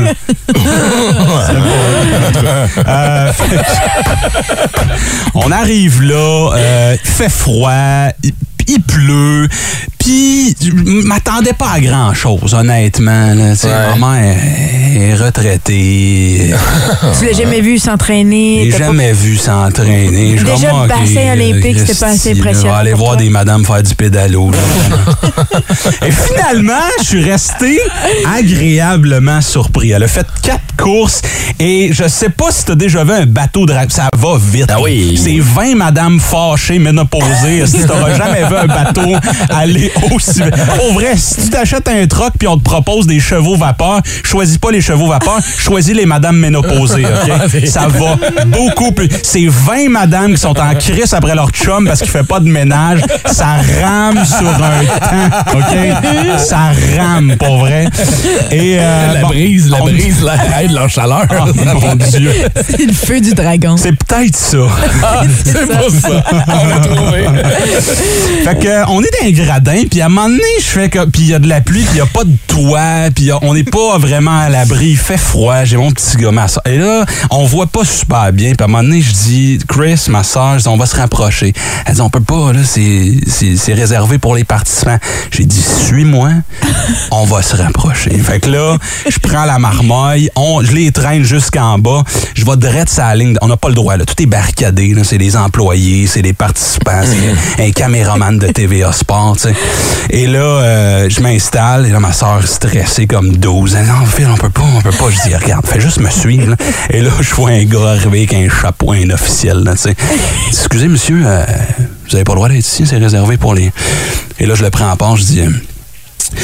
On arrive là, il fait froid, il pleut, puis je m'attendais pas à grand-chose, honnêtement. Là. Maman est retraitée. Tu l'as jamais vu s'entraîner? J'ai jamais vu s'entraîner. Déjà, le bassin olympique, c'était pas assez impressionnant. Je vais aller voir des madames faire du pédalo. Et finalement, je suis resté agréablement surpris. Elle a fait 4 courses et je sais pas si tu as déjà vu un bateau de dragon. Ça va vite. Ah oui. C'est 20 madames fâchées, ménopausées. Si tu n'auras jamais vu un bateau aller aussi vite. Pour vrai, si tu t'achètes un truck puis on te propose des chevaux vapeur, choisis pas les chevaux vapeur, choisis les madames ménopausées. Okay? Ça va beaucoup plus. C'est 20 madames qui sont en crise après leur chum parce qu'il fait pas de ménage. Ça rame sur un temps. OK? Ça rame, pour vrai. Et, la brise aide leur chaleur. Oh, mon Dieu. C'est le feu du dragon. C'est peut-être ça. C'est pas ça. On l'a trouvé. Fait que, on est dans un gradin, puis à un moment donné, je fais que. Puis il y a de la pluie, puis il n'y a pas de toit, puis on n'est pas vraiment à l'abri. Il fait froid, j'ai mon petit gars, ma soeur. Et là, on voit pas super bien. Puis à un moment donné, je dis, Chris, ma soeur, on va se rapprocher. Elle dit, on peut pas, là, c'est réservé pour les participants. J'ai dit, suis-moi, on va se rapprocher. Fait que là, je prends la marmaille, je les traîne jusqu'en bas, je vais direct sur la ligne. On n'a pas le droit, là. Tout est barricadé, là. C'est des employés, c'est des participants, c'est un caméraman de TVA Sport, tu sais. Et là, je m'installe, et là, ma soeur stressée comme 12. Elle dit, non, Phil, on peut pas. Je dis, regarde, fais juste me suivre, là. Et là, je vois un gars arriver avec un chapeau officiel, là, tu sais. Excusez, monsieur, vous avez pas le droit d'être ici, c'est réservé pour les... Et là, je le prends en part, je dis...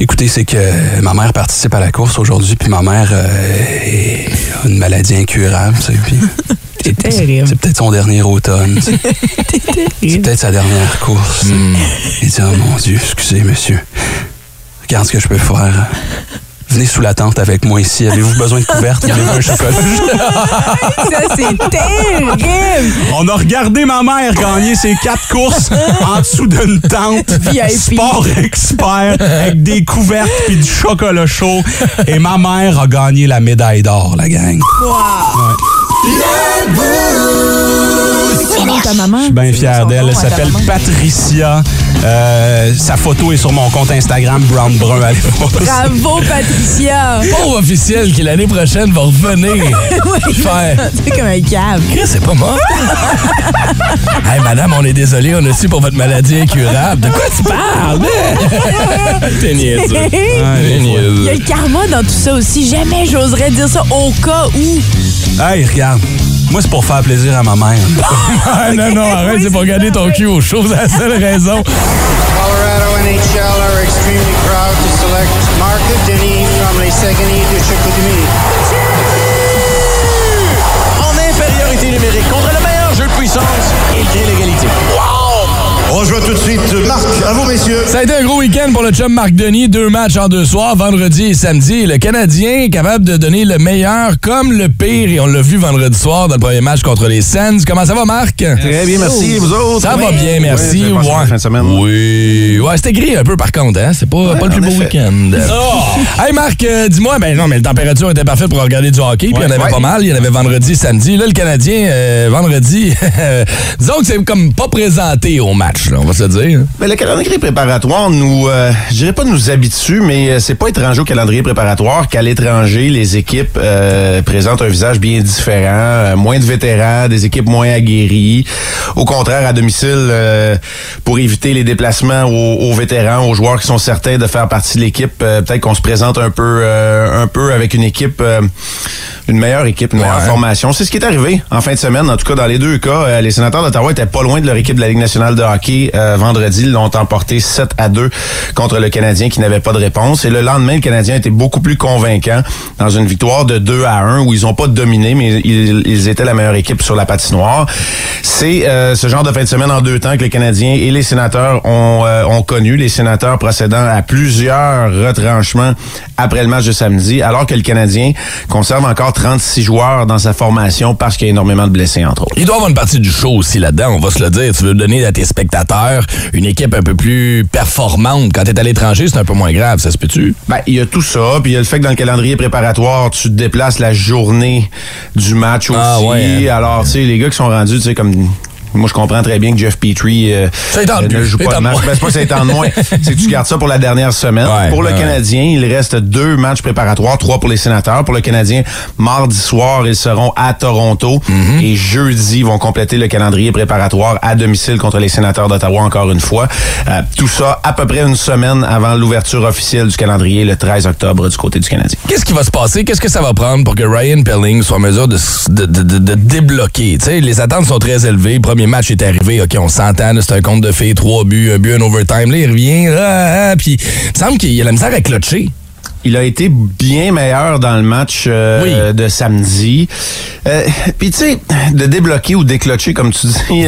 Écoutez, c'est que ma mère participe à la course aujourd'hui, puis ma mère a une maladie incurable, tu sais, puis... C'est terrible. C'est peut-être son dernier automne. C'est peut-être sa dernière course. Il dit, oh mon Dieu, excusez, monsieur. Regarde ce que je peux faire. Venez sous la tente avec moi ici. Avez-vous besoin de couvertes? Voulez-vous un chocolat? Ça, c'est terrible! On a regardé ma mère gagner ses 4 courses en dessous d'une tente. VIP. Sport expert avec des couvertes puis du chocolat chaud. Et ma mère a gagné la médaille d'or, la gang. Wow! Ouais. Ta maman? Je suis bien fier d'elle. Elle s'appelle Patricia. Sa photo est sur mon compte Instagram, Brown Brun. Allez voir ça. Bravo, Patricia! Pauvre officiel qui l'année prochaine va revenir. C'est comme un cave. Chris, c'est pas mort. Hey, madame, on est désolé, on a su pour votre maladie incurable. De quoi tu parles? T'es niaiseux. T'es niaiseux. Il y a le karma dans tout ça aussi. Jamais j'oserais dire ça au cas où. Hey, regarde. Moi, c'est pour faire plaisir à ma mère. Non, arrête, c'est pour garder ton cul aux choses, c'est la seule raison. Colorado NHL are extremely proud to select Marco Denis from les Saguenay de Chicoutimi. En infériorité numérique contre le meilleur jeu de puissance, il crée l'égalité. Wow! On rejoint tout de suite Marc. À vous, messieurs. Ça a été un gros week-end pour le chum Marc Denis. 2 matchs en 2 soirs, vendredi et samedi. Le Canadien est capable de donner le meilleur comme le pire. Et on l'a vu vendredi soir dans le premier match contre les Sens. Comment ça va, Marc? Très bien, merci. Vous autres? Ça va bien, merci. Oui, fin de semaine. Oui. Ouais, c'était gris un peu par contre, hein? C'est pas le plus beau week-end. Oh. Hey, Marc, dis-moi, ben non, mais la température était parfaite pour regarder du hockey. Puis il y en avait pas mal. Il y en avait vendredi, samedi. Là, le Canadien, vendredi, disons que c'est comme pas présenté au match, là, on va se dire. Mais le calendrier préparatoire je dirais pas nous habitue, mais c'est pas étranger au calendrier préparatoire qu'à l'étranger, les équipes présentent un visage bien différent, moins de vétérans, des équipes moins aguerries. Au contraire, à domicile, pour éviter les déplacements aux vétérans, aux joueurs qui sont certains de faire partie de l'équipe, peut-être qu'on se présente un peu avec une équipe, une meilleure équipe, une meilleure formation. C'est ce qui est arrivé en fin de semaine. En tout cas, dans les 2 cas, les Sénateurs d'Ottawa étaient pas loin de leur équipe de la Ligue nationale de hockey vendredi. Ils l'ont emporté 7-2 contre le Canadien qui n'avait pas de réponse. Et le lendemain, le Canadien était beaucoup plus convaincant dans une victoire de 2-1 où ils ont pas dominé, mais ils étaient la meilleure équipe sur la patinoire. C'est ce genre de fin de semaine en 2 temps que les Canadiens et les Sénateurs ont connu. Les Sénateurs procédant à plusieurs retranchements après le match de samedi, alors que le Canadien conserve encore 36 joueurs dans sa formation parce qu'il y a énormément de blessés, entre autres. Il doit y avoir une partie du show aussi là-dedans, on va se le dire. Tu veux donner à tes spectateurs une équipe un peu plus performante. Quand t'es à l'étranger, c'est un peu moins grave, ça se peut-tu? Ben, il y a tout ça, puis il y a le fait que dans le calendrier préparatoire, tu te déplaces la journée du match aussi. Ah, ouais, hein. Alors, tu sais, les gars qui sont rendus, tu sais, comme... Moi, je comprends très bien que Jeff Petrie ne joue pas le match. Ben, c'est pas ça étant de moins. C'est que tu gardes ça pour la dernière semaine. Pour le Canadien, il reste 2 matchs préparatoires, 3 pour les Sénateurs. Pour le Canadien, mardi soir, ils seront à Toronto. Et jeudi, ils vont compléter le calendrier préparatoire à domicile contre les Sénateurs d'Ottawa encore une fois. Tout ça à peu près une semaine avant l'ouverture officielle du calendrier le 13 octobre du côté du Canadien. Qu'est-ce qui va se passer? Qu'est-ce que ça va prendre pour que Ryan Poehling soit en mesure de débloquer? Tu sais, les attentes sont très élevées. Premier match est arrivé, OK, on s'entend, c'est un compte de fées, 3 buts, un but, un overtime. Là, il revient, puis il semble qu'il a la misère à clutcher. Il a été bien meilleur dans le match de samedi. Puis tu sais, de débloquer ou déclocher, comme tu dis,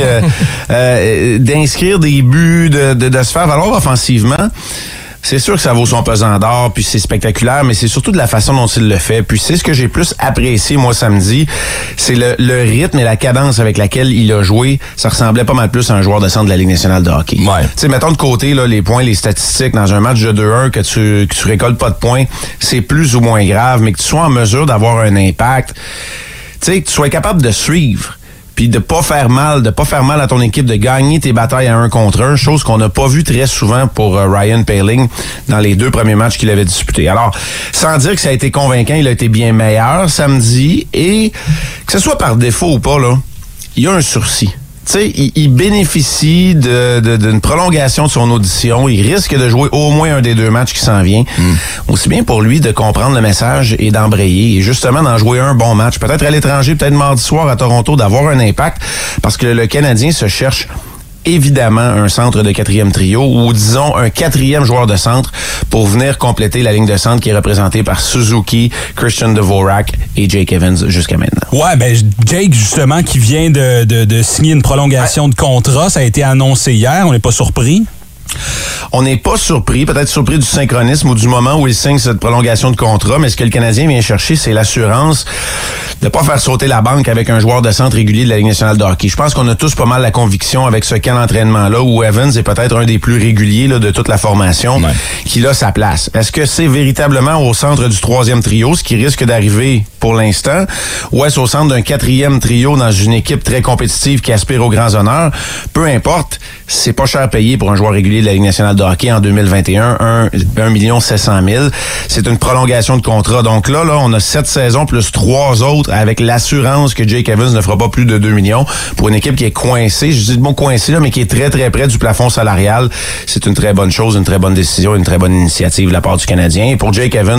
d'inscrire des buts, de se faire valoir offensivement. C'est sûr que ça vaut son pesant d'or, puis c'est spectaculaire, mais c'est surtout de la façon dont il le fait. Puis c'est ce que j'ai plus apprécié, moi, samedi, c'est le rythme et la cadence avec laquelle il a joué. Ça ressemblait pas mal plus à un joueur de centre de la Ligue nationale de hockey. Tu sais, mettons de côté là, les points, les statistiques, dans un match de 2-1, que tu récoltes pas de points, c'est plus ou moins grave, mais que tu sois en mesure d'avoir un impact, tu sais, que tu sois capable de suivre. Puis de pas faire mal à ton équipe, de gagner tes batailles à 1 contre 1, chose qu'on n'a pas vu très souvent pour Ryan Poehling dans les 2 premiers matchs qu'il avait disputés. Alors, sans dire que ça a été convaincant, il a été bien meilleur samedi, et que ce soit par défaut ou pas, là, il y a un sursis. Tu sais, il bénéficie d'une prolongation de son audition. Il risque de jouer au moins un des 2 matchs qui s'en vient. Aussi bien pour lui de comprendre le message et d'embrayer. Et justement, d'en jouer un bon match. Peut-être à l'étranger, peut-être mardi soir à Toronto, d'avoir un impact. Parce que le Canadien se cherche évidemment un centre de quatrième trio ou disons un quatrième joueur de centre pour venir compléter la ligne de centre qui est représentée par Suzuki, Christian Dvorak et Jake Evans jusqu'à maintenant. Ouais, ben Jake, justement, qui vient de signer une prolongation de contrat, ça a été annoncé hier, on n'est pas surpris? On n'est pas surpris, peut-être surpris du synchronisme ou du moment où il signe cette prolongation de contrat, mais ce que le Canadien vient chercher, c'est l'assurance de pas faire sauter la banque avec un joueur de centre régulier de la Ligue nationale de hockey. Je pense qu'on a tous pas mal la conviction avec ce camp d'entraînement-là où Evans est peut-être un des plus réguliers là, de toute la formation qui a sa place. Est-ce que c'est véritablement au centre du troisième trio, ce qui risque d'arriver pour l'instant, ou est-ce au centre d'un quatrième trio dans une équipe très compétitive qui aspire aux grands honneurs? Peu importe, c'est pas cher payé pour un joueur régulier de la Ligue nationale de hockey en 2021, 1 700 000. C'est une prolongation de contrat. Donc là, on a 7 saisons plus 3 autres avec l'assurance que Jake Evans ne fera pas plus de 2 millions pour une équipe qui est coincée. Je dis le mot coincée, là, mais qui est très, très près du plafond salarial. C'est une très bonne chose, une très bonne décision, une très bonne initiative de la part du Canadien. Et pour Jake Evans,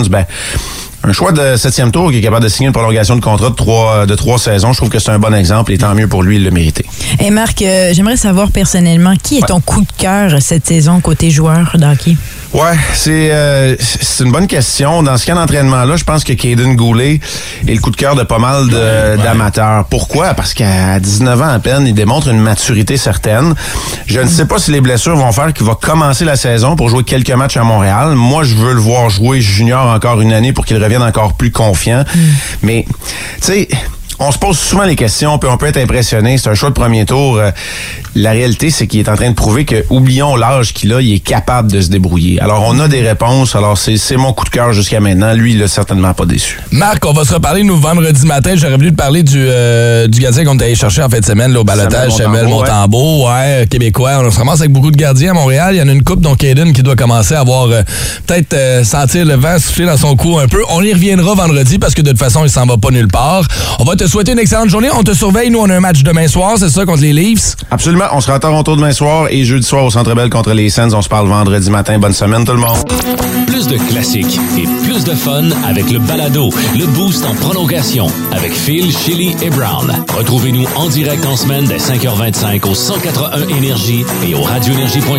un choix de 7e tour qui est capable de signer une prolongation de contrat de 3 saisons, je trouve que c'est un bon exemple et tant mieux pour lui, il l'a mérité. Et Marc, j'aimerais savoir personnellement, qui est ton coup de cœur cette saison côté joueur d'hockey? Ouais, c'est une bonne question. Dans ce cas d'entraînement-là, je pense que Caden Goulet est le coup de cœur de pas mal d'amateurs. Pourquoi? Parce qu'à 19 ans à peine, il démontre une maturité certaine. Je ne sais pas si les blessures vont faire qu'il va commencer la saison pour jouer quelques matchs à Montréal. Moi, je veux le voir jouer junior encore une année pour qu'il revienne encore plus confiant. Mais, tu sais, on se pose souvent les questions, puis on peut être impressionné. C'est un choix de premier tour. La réalité, c'est qu'il est en train de prouver que, oublions l'âge qu'il a, il est capable de se débrouiller. Alors, on a des réponses. Alors, c'est mon coup de cœur jusqu'à maintenant. Lui, il l'a certainement pas déçu. Marc, on va se reparler, nous, vendredi matin. J'aurais voulu te parler du gardien qu'on est allé chercher en fin de semaine là, au balotage, Samuel Montembeault, québécois. On se ramasse avec beaucoup de gardiens à Montréal. Il y en a une couple, donc Caden, qui doit commencer à avoir peut-être sentir le vent souffler dans son cou un peu. On y reviendra vendredi parce que de toute façon, il s'en va pas nulle part. On va te souhaiter une excellente journée. On te surveille. Nous, on a un match demain soir, c'est ça, contre les Leafs? Absolument. On sera à Toronto demain soir et jeudi soir au Centre Bell contre les Sens. On se parle vendredi matin. Bonne semaine, tout le monde. Plus de classiques et plus de fun avec le balado, le Boost en prolongation avec Phil, Chili et Brown. Retrouvez-nous en direct en semaine dès 5h25 au 181 Énergie et au radioénergie.ca.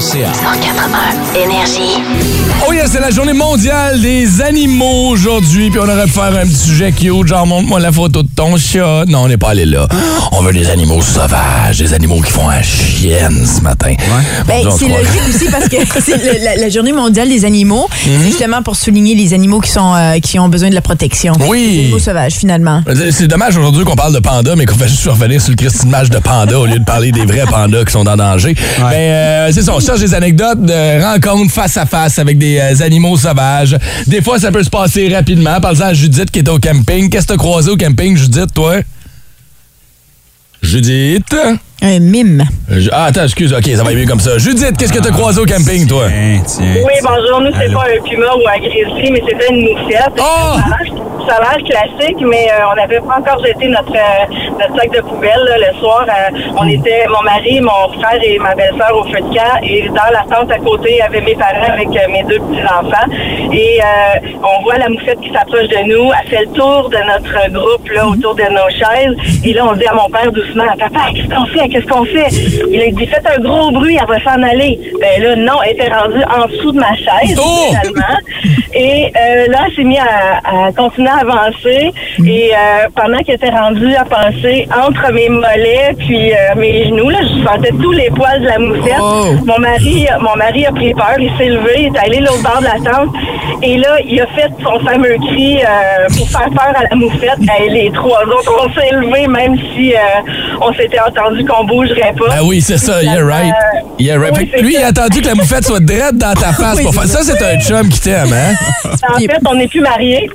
181 Énergie. Oh yes, c'est la journée mondiale des animaux aujourd'hui. Puis on aurait pu faire un petit sujet cute, genre montre-moi la photo de ton chat. Non, on n'est pas allé là. On veut des animaux sauvages, des animaux qui font la chienne ce matin. Ben, c'est logique aussi parce que c'est la journée mondiale des animaux. C'est justement pour souligner les animaux qui ont besoin de la protection. Oui. Les animaux sauvages, finalement. C'est dommage aujourd'hui qu'on parle de pandas, mais qu'on fait juste revenir sur le Christine match de pandas au lieu de parler des vrais pandas qui sont en danger. Ben, c'est ça, on cherche des anecdotes de rencontres face à face avec des animaux sauvages. Des fois, ça peut se passer rapidement. Parle-en à Judith qui est au camping. Qu'est-ce que t'as croisé au camping, Judith, toi? Judith? Un mime. Attends, excuse, OK, ça va être mieux comme ça. Judith, qu'est-ce que t'as croisé au camping, toi? Oui, bonjour. Nous, c'est pas un puma ou un grizzly, mais c'était une moufette. Ça a l'air classique, mais on n'avait pas encore jeté notre sac de poubelle là, le soir. On était, mon mari, mon frère et ma belle-sœur au feu de camp, et dans la tente à côté, il y avait mes parents avec mes 2 petits-enfants. Et on voit la moufette qui s'approche de nous. Elle fait le tour de notre groupe là, autour de nos chaises. Et là, on dit à mon père doucement, « Papa, qu'est-ce qu'on fait? » Il a dit, « Faites un gros bruit, elle va s'en aller. » Ben là, non, elle était rendue en dessous de ma chaise, finalement. Et là, elle s'est mise à continuer à avancer. Et pendant qu'elle était rendue à passer entre mes mollets puis mes genoux, là, je sentais tous les poils de la moufette. Mon mari a pris peur, il s'est levé, il est allé l'autre bord de la tente. Et là, il a fait son fameux cri pour faire peur à la moufette. Et les 3 autres, on s'est levés, même si on s'était entendu qu'on bougerait pas. Ah oui, c'est ça, yeah right. Oui, lui, il a attendu que la moufette soit drette dans ta face pour faire ça. C'est un chum qui t'aime, hein? En fait, on n'est plus mariés.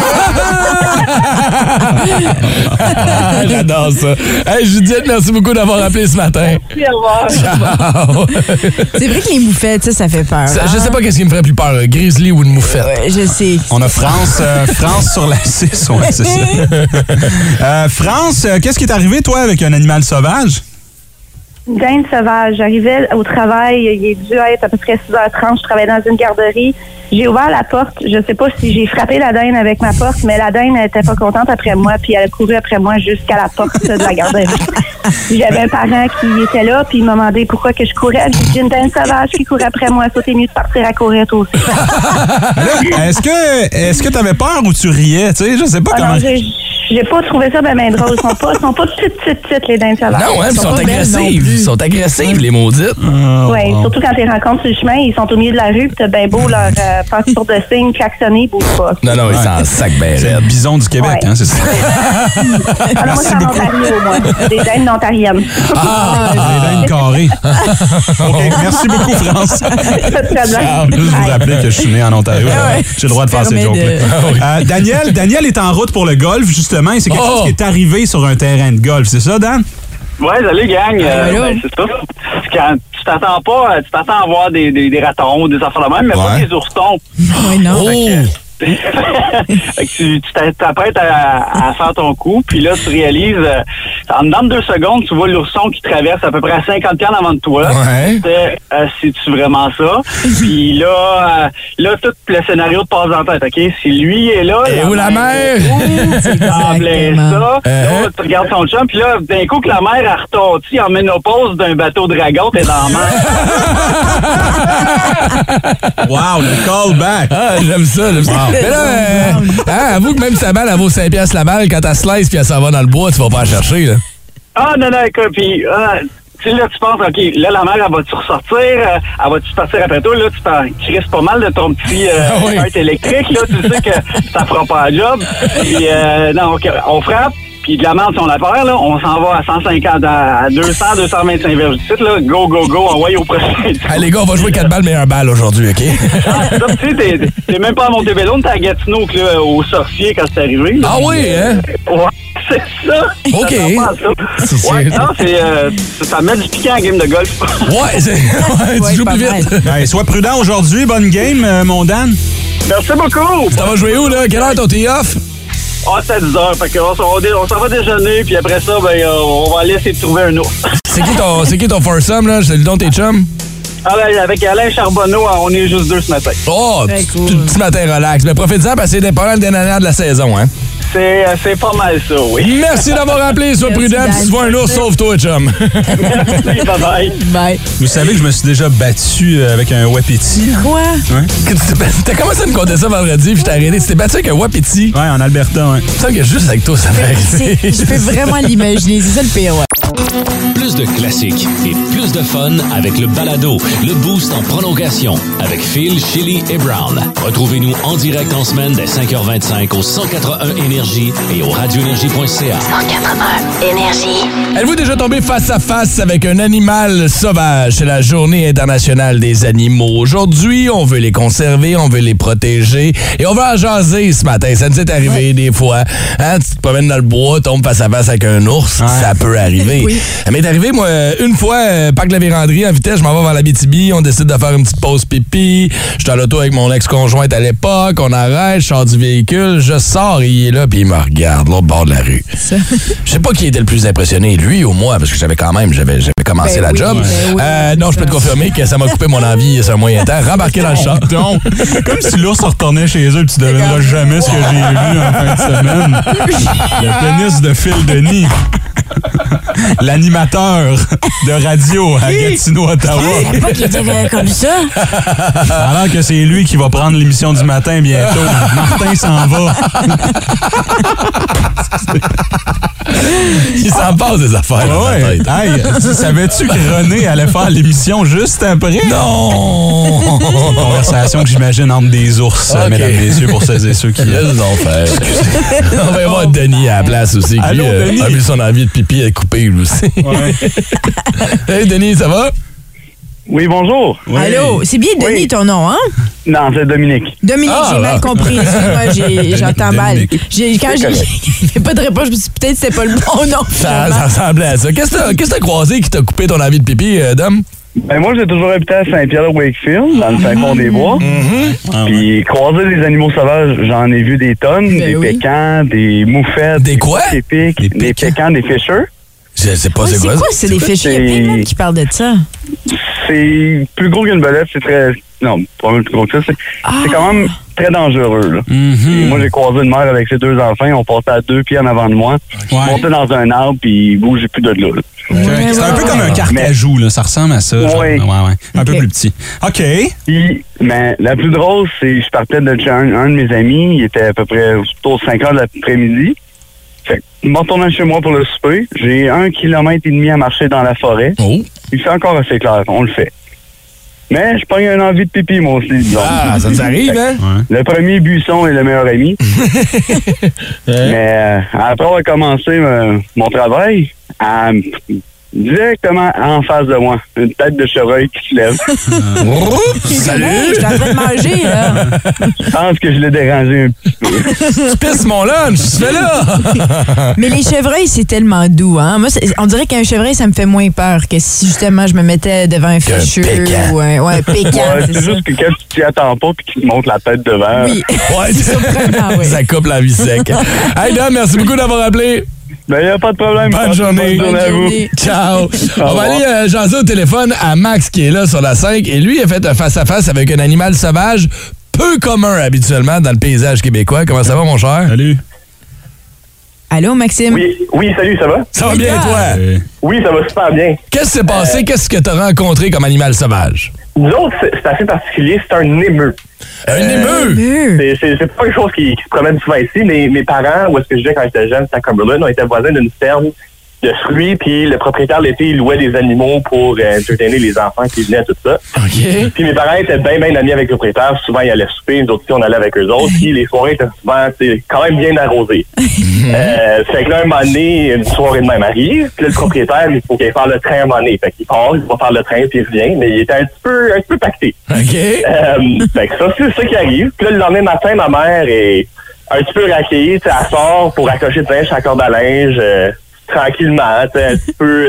J'adore ça. Hey, Judith, merci beaucoup d'avoir appelé ce matin. Merci, au revoir. Ciao. C'est vrai que les moufettes, ça fait peur. Je sais pas qu'est-ce qui me ferait plus peur, grizzly ou une moufette. Je sais. On a France sur la 6, ouais, c'est ça. France, qu'est-ce qui est arrivé, toi, avec un animal sauvage? Une dinde sauvage. J'arrivais au travail, il est dû être à peu près 6h30. Je travaillais dans une garderie. J'ai ouvert la porte. Je sais pas si j'ai frappé la dinde avec ma porte, mais la dinde n'était pas contente après moi, puis elle a couru après moi jusqu'à la porte de la garderie. J'avais un parent qui était là, puis il m'a demandé pourquoi que je courais. J'ai dit, une dinde sauvage qui courait après moi. Ça, t'es mieux de partir à courir, toi aussi. Est-ce que t'avais peur ou tu riais? Tu sais, je sais pas comment... Non, j'ai pas trouvé ça bien drôle. Ils sont pas petites, les dindes sauvages. Non, ils sont agressives. Ils sont agressives, les maudites. Oui, surtout quand tu les rencontres sur le chemin, ils sont au milieu de la rue, puis t'as bien beau leur faire tour de signe, klaxonner, bouge pas. Non, ils s'en sac bien. C'est le bison du Québec, hein, c'est ça. Alors, moi, c'est en Ontario, moi. Des dindes ontariennes. Des dindes carrées. OK, merci beaucoup, France. Juste vous rappeler que je suis né en Ontario. J'ai le droit de faire ces jokes-là. Daniel est en route pour le golf, justement. C'est quelque chose qui est arrivé sur un terrain de golf. C'est ça, Dan? Ouais, salut, gang. C'est ça. Quand tu t'attends à voir des ratons, des affaires de même, mais pas des oursons. Oui, non. Tu t'apprêtes à faire ton coup, puis là, tu réalises, en dedans de 2 secondes, tu vois l'ourson qui traverse à peu près à 50 pieds avant de toi. Ouais. C'est-tu vraiment ça? Puis là, tout le scénario te passe en tête, OK? Si lui est là... Et où la mère? Ça. Là, tu regardes son chum, puis là, d'un coup que la mère a retorti en ménopause d'un bateau dragon, t'es dans la mer. Wow, le callback! Ah, j'aime ça. Mais là, avoue que même sa balle, elle vaut 5 piastres la balle. Quand elle slice puis elle s'en va dans le bois, tu vas pas la chercher, là. Ah, non, écoute, puis... tu sais, là, tu penses, OK, là, la mère, elle va-tu ressortir? Elle va-tu partir après toi? Là, tu crisses pas mal de ton petit kart électrique, là. Tu sais que ça fera pas la job. Puis, non, OK, on frappe. Puis de la merde, si on la perd, là, on s'en va à 150, à 200, 225 verges du site, là. Go, envoyez au prochain. Hey, les gars, on va jouer 4 balles, meilleure balle aujourd'hui, OK? Tu sais, t'es même pas à Montebello, t'es à Gatineau, là, au sorcier quand c'est arrivé. Là. Ah oui, hein? Ouais, c'est ça. OK. Ça met du piquant à la game de golf. Ouais, tu joues plus vite. Hey, sois prudent aujourd'hui. Bonne game, mon Dan. Merci beaucoup. Ça va jouer où, là? Quelle heure ton tee off? Ah, c'est à 10 heures. Fait qu'on s'en va déjeuner, puis après ça, ben, on va aller essayer de trouver un ours. C'est qui ton foursome, là? C'est le don tes chums? Ah, ben, avec Alain Charbonneau, on est juste 2 ce matin. Oh, petit matin relax. Mais profite-en parce que c'est pas mal des dernières de la saison, hein? C'est pas mal ça, oui. Merci d'avoir appelé. Sois prudent. Si tu vois un ours, sauve-toi, chum. Merci, bye-bye. Vous savez que je me suis déjà battu avec un wapiti. Quoi? Ouais. T'as commencé à me conter ça vendredi, puis je t'ai arrêté. Tu t'es battu avec un wapiti? Ouais, en Alberta, ouais. C'est ça que juste avec toi, ça m'arrive. Je peux vraiment l'imaginer. C'est ça le pire, ouais. Plus de classiques et plus de fun avec le balado, le Boost en prolongation avec Phil, Chili et Brown. Retrouvez-nous en direct en semaine dès 5h25 au 181 Énergie et au radioénergie.ca. 181 Énergie. Êtes-vous déjà tombé face à face avec un animal sauvage? C'est la Journée internationale des animaux. Aujourd'hui, on veut les conserver, on veut les protéger et on veut en jaser ce matin. Ça nous est arrivé des fois. Hein? Tu te promènes dans le bois, tombes face à face avec un ours, ça peut arriver. Oui. Ça m'est arrivé, moi, une fois, parc de la Vérandrie en vitesse, je m'en vais vers la BTB, on décide de faire une petite pause pipi. Je suis à l'auto avec mon ex-conjointe à l'époque, on arrête, je sors du véhicule, je sors, il est là, puis il me regarde, l'autre bord de la rue. Je sais pas qui était le plus impressionné, lui ou moi, parce que j'avais commencé la job. Non, je peux te confirmer que ça m'a coupé mon envie sur un moyen temps. Rembarquer dans le char. Donc, comme si l'ours retournait chez eux, tu devineras jamais ce que j'ai vu en fin de semaine. Le pénis de Phil Denis. L'animateur de radio à Gatineau, Ottawa. C'est pas qu'il était comme ça. Alors que c'est lui qui va prendre l'émission du matin bientôt. Martin s'en va. Il s'en passe des affaires. Ouais. Hey, savais-tu que René allait faire l'émission juste après? Non! Conversation que j'imagine entre des ours, mesdames et messieurs, pour ceux et ceux qui... On va voir Denis à la place aussi. Allô, Denis? A vu son envie de pipi à couper, lui aussi. Ouais. Hey, Denis, ça va? Oui, bonjour. Oui. Allô, c'est bien Denis ton nom, hein? Non, c'est Dominique. Dominique, j'ai mal compris. Moi, j'entends mal. Quand j'ai pas de réponse, je me suis dit peut-être que c'était pas le bon nom. Ça ressemblait à ça. Qu'est-ce que t'as croisé qui t'a coupé ton envie de pipi, Dom? Ben moi, j'ai toujours habité à Saint-Pierre-de-Wakefield, dans le Fin-Fond-des-Bois. Puis croiser des animaux sauvages, j'en ai vu des tonnes. Des pécans, des moufettes. Des quoi? Des pécans, des fishers. Je sais pas, c'est quoi? C'est des fishers. Il y a plein de monde qui parlent de ça. C'est plus gros qu'une belette. C'est très... Non, pas même plus gros que ça. C'est quand même très dangereux. Là. Et moi, j'ai croisé une mère avec ses 2 enfants. On passait à 2 pieds en avant de moi. Ils montaient dans un arbre, puis ils bougeaient plus de là. C'est un peu comme un carcajou, là. Ça ressemble à ça. Oui. Un peu plus petit. OK. Puis, mais la plus drôle, c'est que je partais de chez un de mes amis. Il était à peu près autour de 5 heures de l'après-midi. Fait que, en retournant chez moi pour le souper, j'ai 1,5 km à marcher dans la forêt. Il fait encore assez clair, on le fait. Mais je pogne une envie de pipi, moi aussi. Ah, ça nous arrive, hein? Le premier buisson est le meilleur ami. Mais après avoir commencé mon travail, directement en face de moi, une tête de chevreuil qui se lève. Salut! Je suis en train de manger, là. Je pense que je l'ai dérangé un petit peu. Tu pisses mon lunch, tu fais là! Mais les chevreuils, c'est tellement doux, hein? Moi, on dirait qu'un chevreuil, ça me fait moins peur que si, justement, je me mettais devant un fichu ou un pécan. C'est juste que quand tu t'y attends pas puis qu'il te montre la tête devant. Oui. Ouais, c'est surprenant, oui. Ça coupe la vie sec. Hey, Dom, merci beaucoup d'avoir appelé. Ben, il n'y a pas de problème. Bonne journée. À vous. Ciao. On va aller jaser au téléphone à Max qui est là sur la 5 et lui a fait un face-à-face avec un animal sauvage peu commun habituellement dans le paysage québécois. Comment ça va, mon cher? Salut. Allô, Maxime? Oui, salut, ça va? Ça va bien, toi? Oui, ça va super bien. Qu'est-ce qui s'est passé? Qu'est-ce que tu as rencontré comme animal sauvage? Nous autres, c'est assez particulier, c'est un émeu. Un émeu? C'est pas quelque chose qui se promène souvent ici. Mes parents, où est-ce que je vivais quand j'étais jeune, c'était à Cumberland, on était voisins d'une ferme de fruits, puis le propriétaire l'été, il louait des animaux pour entertainer les enfants qui venaient, tout ça. OK. Puis mes parents étaient bien amis avec le propriétaire. Souvent, ils allaient souper, nous autres aussi, on allait avec eux autres. Puis les soirées étaient souvent, quand même bien arrosées. Fait que là, un moment donné, une soirée de même arrive, puis là, le propriétaire, il faut qu'il fasse le train à un moment donné. Fait qu'il part, il va faire le train, puis il revient, mais il était un petit peu pacté. OK. Fait que ça, c'est ça qui arrive. Puis là, le lendemain matin, ma mère est un petit peu raquée, elle sort pour accrocher le linge à la corde à linge, tranquillement, un petit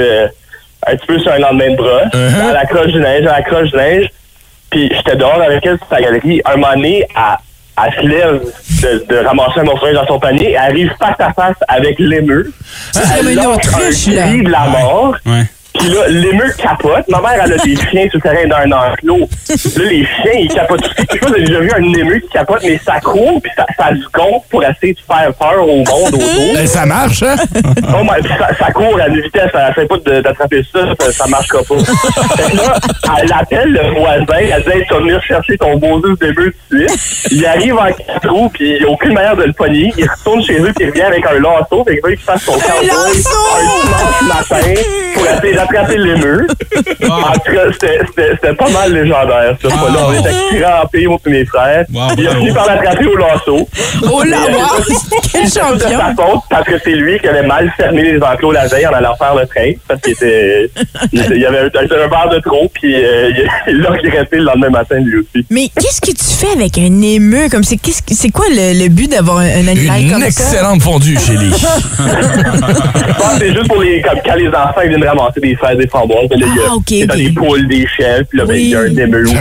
peu sur un lendemain de bras. Elle accroche du linge, puis j'étais dehors avec elle sur sa galerie. Un moment donné, elle se lève de ramasser un morceau dans son panier, elle arrive face à face avec l'émeu. Elle lance un cri de la mort. Puis là, l'émeu capote. Ma mère, elle a des chiens sur le terrain d'un enclos. Là, les chiens, ils capotent aussi. Je sais pas si j'ai déjà vu un émeu qui capote, mais ça court, puis ça se gonfle pour essayer de faire peur au monde autour. Et ça marche, hein? Oh, ça court à une vitesse, elle essaie pas d'attraper ça marchera pas. Fait que là, elle appelle le voisin, elle dit « Tu vas venir chercher ton beau œuf d'émeu tout de suite. » Il arrive en 4 roues, puis il n'y a aucune manière de le pogner. Il retourne chez eux, puis il revient avec un lasso. Fait qu'il veut qu'il fasse son cowboy un dimanche matin pour essayer d'attraper l'émeu. En tout cas, c'était pas mal légendaire, ça. Là, on était crampés, moi et mes frères. Il a fini par l'attraper au lasso. Oh là là! Quel champion! C'est sa faute, parce que c'est lui qui avait mal fermé les enclos la veille en allant faire le train. Parce qu'il y avait un verre de trop, puis il l'a regretté le lendemain matin, lui aussi. Mais qu'est-ce que tu fais avec un émeu comme c'est quoi le but d'avoir un animal comme ça? Une excellente fondue, Chélie. Je pense que c'est juste pour quand les enfants viennent ramasser des fraises, des framboises. Là, il y a des poules, des chèvres, puis là, il y a un émeu aussi.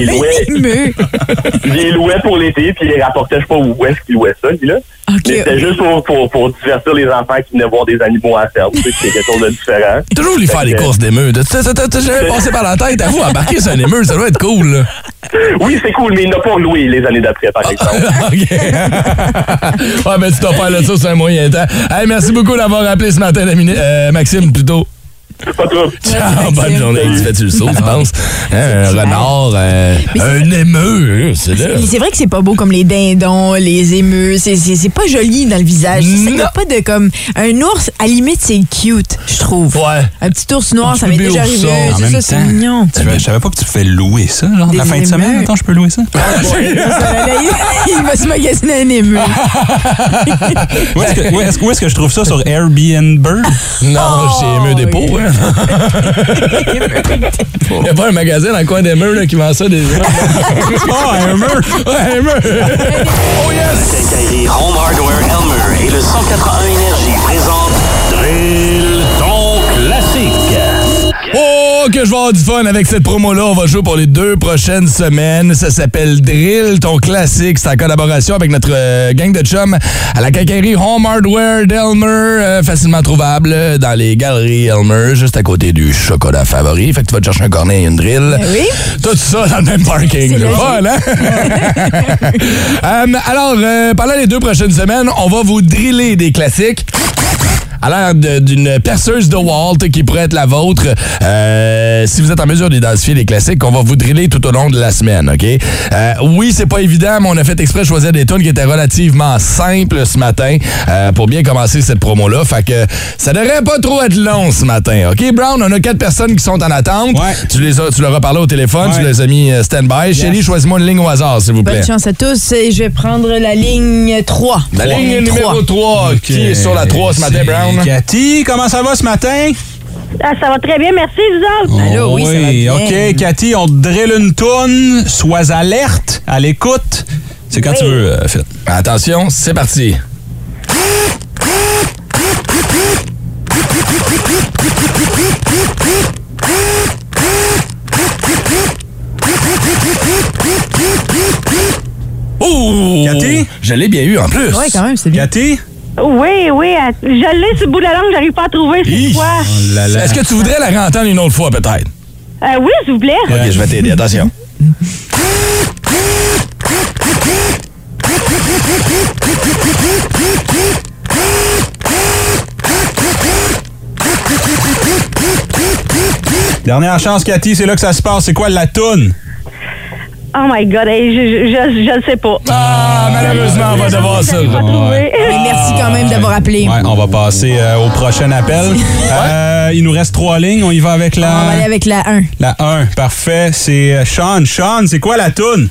Il les louait pour l'été, puis il les rapportait, je sais pas où est-ce qu'il louait ça, lui, là. Mais c'était juste pour divertir les enfants qui venaient voir des animaux à la ferme. C'est quelque chose de différent. Toujours lui faire des courses d'émeux. T'as jamais passé par la tête, avoue, embarquer sur un émeu, ça doit être cool, là. Oui, c'est cool, mais il n'a pas loué les années d'après, par exemple. OK. Ouais, mais tu dois faire le saut sur un moyen temps. Hey, merci beaucoup d'avoir appelé ce matin, Maxime, plutôt. Pas trop. Ciao, bonne journée. Tu fais-tu le saut, tu penses? Un renard, un émeu, c'est là. C'est vrai que c'est pas beau comme les dindons, les émeus. C'est pas joli dans le visage. Il n'y a pas de comme. Un ours, à la limite, c'est cute, je trouve. Ouais. Un petit ours noir, ça m'est déjà arrivé. C'est ça, c'est mignon. Je savais pas que tu pouvais louer ça, genre, la fin de semaine. Attends, je peux louer ça? Il va se magasiner un émeu. Où est-ce que je trouve ça sur Airbnb? Non, chez Émeu Dépôt, hein? Il n'y a pas un magasin dans le coin d'Émeu qui vend ça déjà. Oh, Émeu! Ouais, Émeu! Oh yes! La quincaillerie Home Hardware Elmer et le 181 Énergie présente Drill ton classique. Oh, que je vais avoir du fun avec cette promo-là. On va jouer pour les 2 prochaines semaines. Ça s'appelle Drill, ton classique. C'est en collaboration avec notre gang de chums à la quincaillerie Home Hardware d'Elmer. Facilement trouvable dans les galeries Elmer, juste à côté du chocolat favori. Fait que tu vas te chercher un cornet et une drill. Oui. Tout ça dans le même parking. C'est fun, hein? Alors, pendant les 2 prochaines semaines, on va vous driller des classiques. À l'air d'une perceuse de Walt qui pourrait être la vôtre. Si vous êtes en mesure d'identifier les classiques, on va vous driller tout au long de la semaine, OK? Oui, c'est pas évident, mais on a fait exprès de choisir des tunes qui étaient relativement simples ce matin pour bien commencer cette promo-là. Fait que ça devrait pas trop être long ce matin, OK, Brown? On a 4 personnes qui sont en attente. Ouais. Tu leur as parlé au téléphone, tu les as mis stand-by. Yes. Chérie, choisis-moi une ligne au hasard, s'il vous plaît. Bonne chance à tous. Et je vais prendre la ligne 3. La ligne numéro 3. Okay. Qui est sur la 3 ce matin, Brown? Cathy, comment ça va ce matin? Ah, ça va très bien, merci, vous autres. Allô, oui, ça va bien. OK, Cathy, on te drille une toune. Sois alerte, à l'écoute. C'est quand tu veux, Phil. Attention, c'est parti. Oh! Cathy? Je l'ai bien eu en plus. Oui, quand même, c'est bien. Cathy? Oui, je l'ai sur le bout de la langue, j'arrive pas à trouver, c'est quoi? Oh, est-ce que tu voudrais la réentendre une autre fois, peut-être? Oui, s'il vous plaît. OK, je vais t'aider, attention. Dernière chance, Cathy, c'est là que ça se passe. C'est quoi la toune? Oh my God, je le sais pas. Ah, malheureusement, on va devoir ça. Mais merci quand même d'avoir appelé. Ouais, on va passer au prochain appel. Il nous reste 3 lignes. On y va avec la... On va aller avec la 1. La 1, parfait. C'est Sean. Sean, c'est quoi la toune?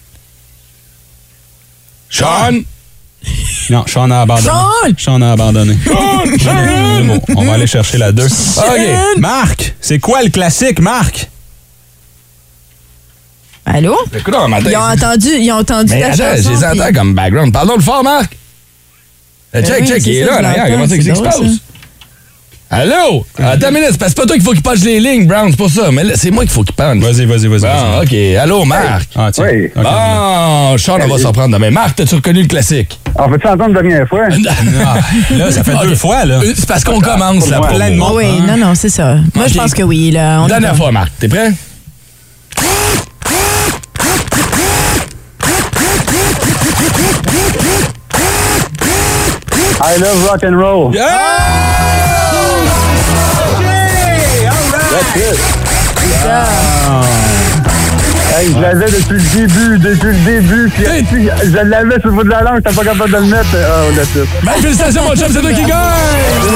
Sean? Non, Sean a abandonné. Sean a abandonné. Bon, on va aller chercher la 2. OK. Marc, c'est quoi le classique, Marc? Allô? Écoute, matin, ils ont entendu mais ta attends, chanson. je les entends comme background. Parlons le fort, Marc. Check, il est là, regarde, comment c'est qu'il se passe? Allô? Attends une minute, c'est pas toi qu'il faut qu'il passe les lignes, Brown, c'est pour ça. Mais là, c'est moi qu'il faut qu'il parle. Vas-y. Bon, OK. Allô, Marc? Ah, tiens. Oui. Okay. Bon, Sean, on va s'en prendre demain. Marc, t'as-tu reconnu le classique? On fait-tu entendre la dernière fois? Là, ça fait 2 fois, là. C'est parce qu'on commence, là. Plein de monde. Oui, non, c'est ça. Moi, je pense que oui. Là, dernière fois, Marc. T'es prêt? I love rock and roll. Yeah! That's it. Hey, je l'avais depuis le début. Puis, je l'avais sur le bout de la langue, j'étais pas capable de le mettre. Oh, that's it. Ben, félicitations, mon chum, c'est toi qui gagne!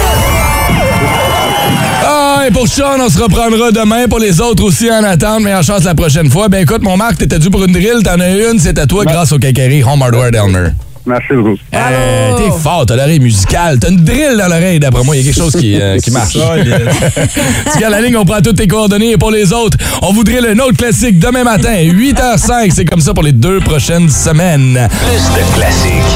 Ah, et pour Sean, on se reprendra demain. Pour les autres aussi en attente, meilleure chance la prochaine fois. Ben écoute, mon Marc, t'étais dû pour une drill, t'en as une, c'est à toi grâce au quincaillerie Home Hardware d'Elmer. Merci beaucoup. T'es fort, t'as l'oreille musicale. T'as une drill dans l'oreille, d'après moi. Il y a quelque chose qui marche. Tu gardes la ligne, on prend toutes tes coordonnées. Et pour les autres, on vous drille un autre classique demain matin, 8h05. C'est comme ça pour les 2 prochaines semaines. Plus de classiques.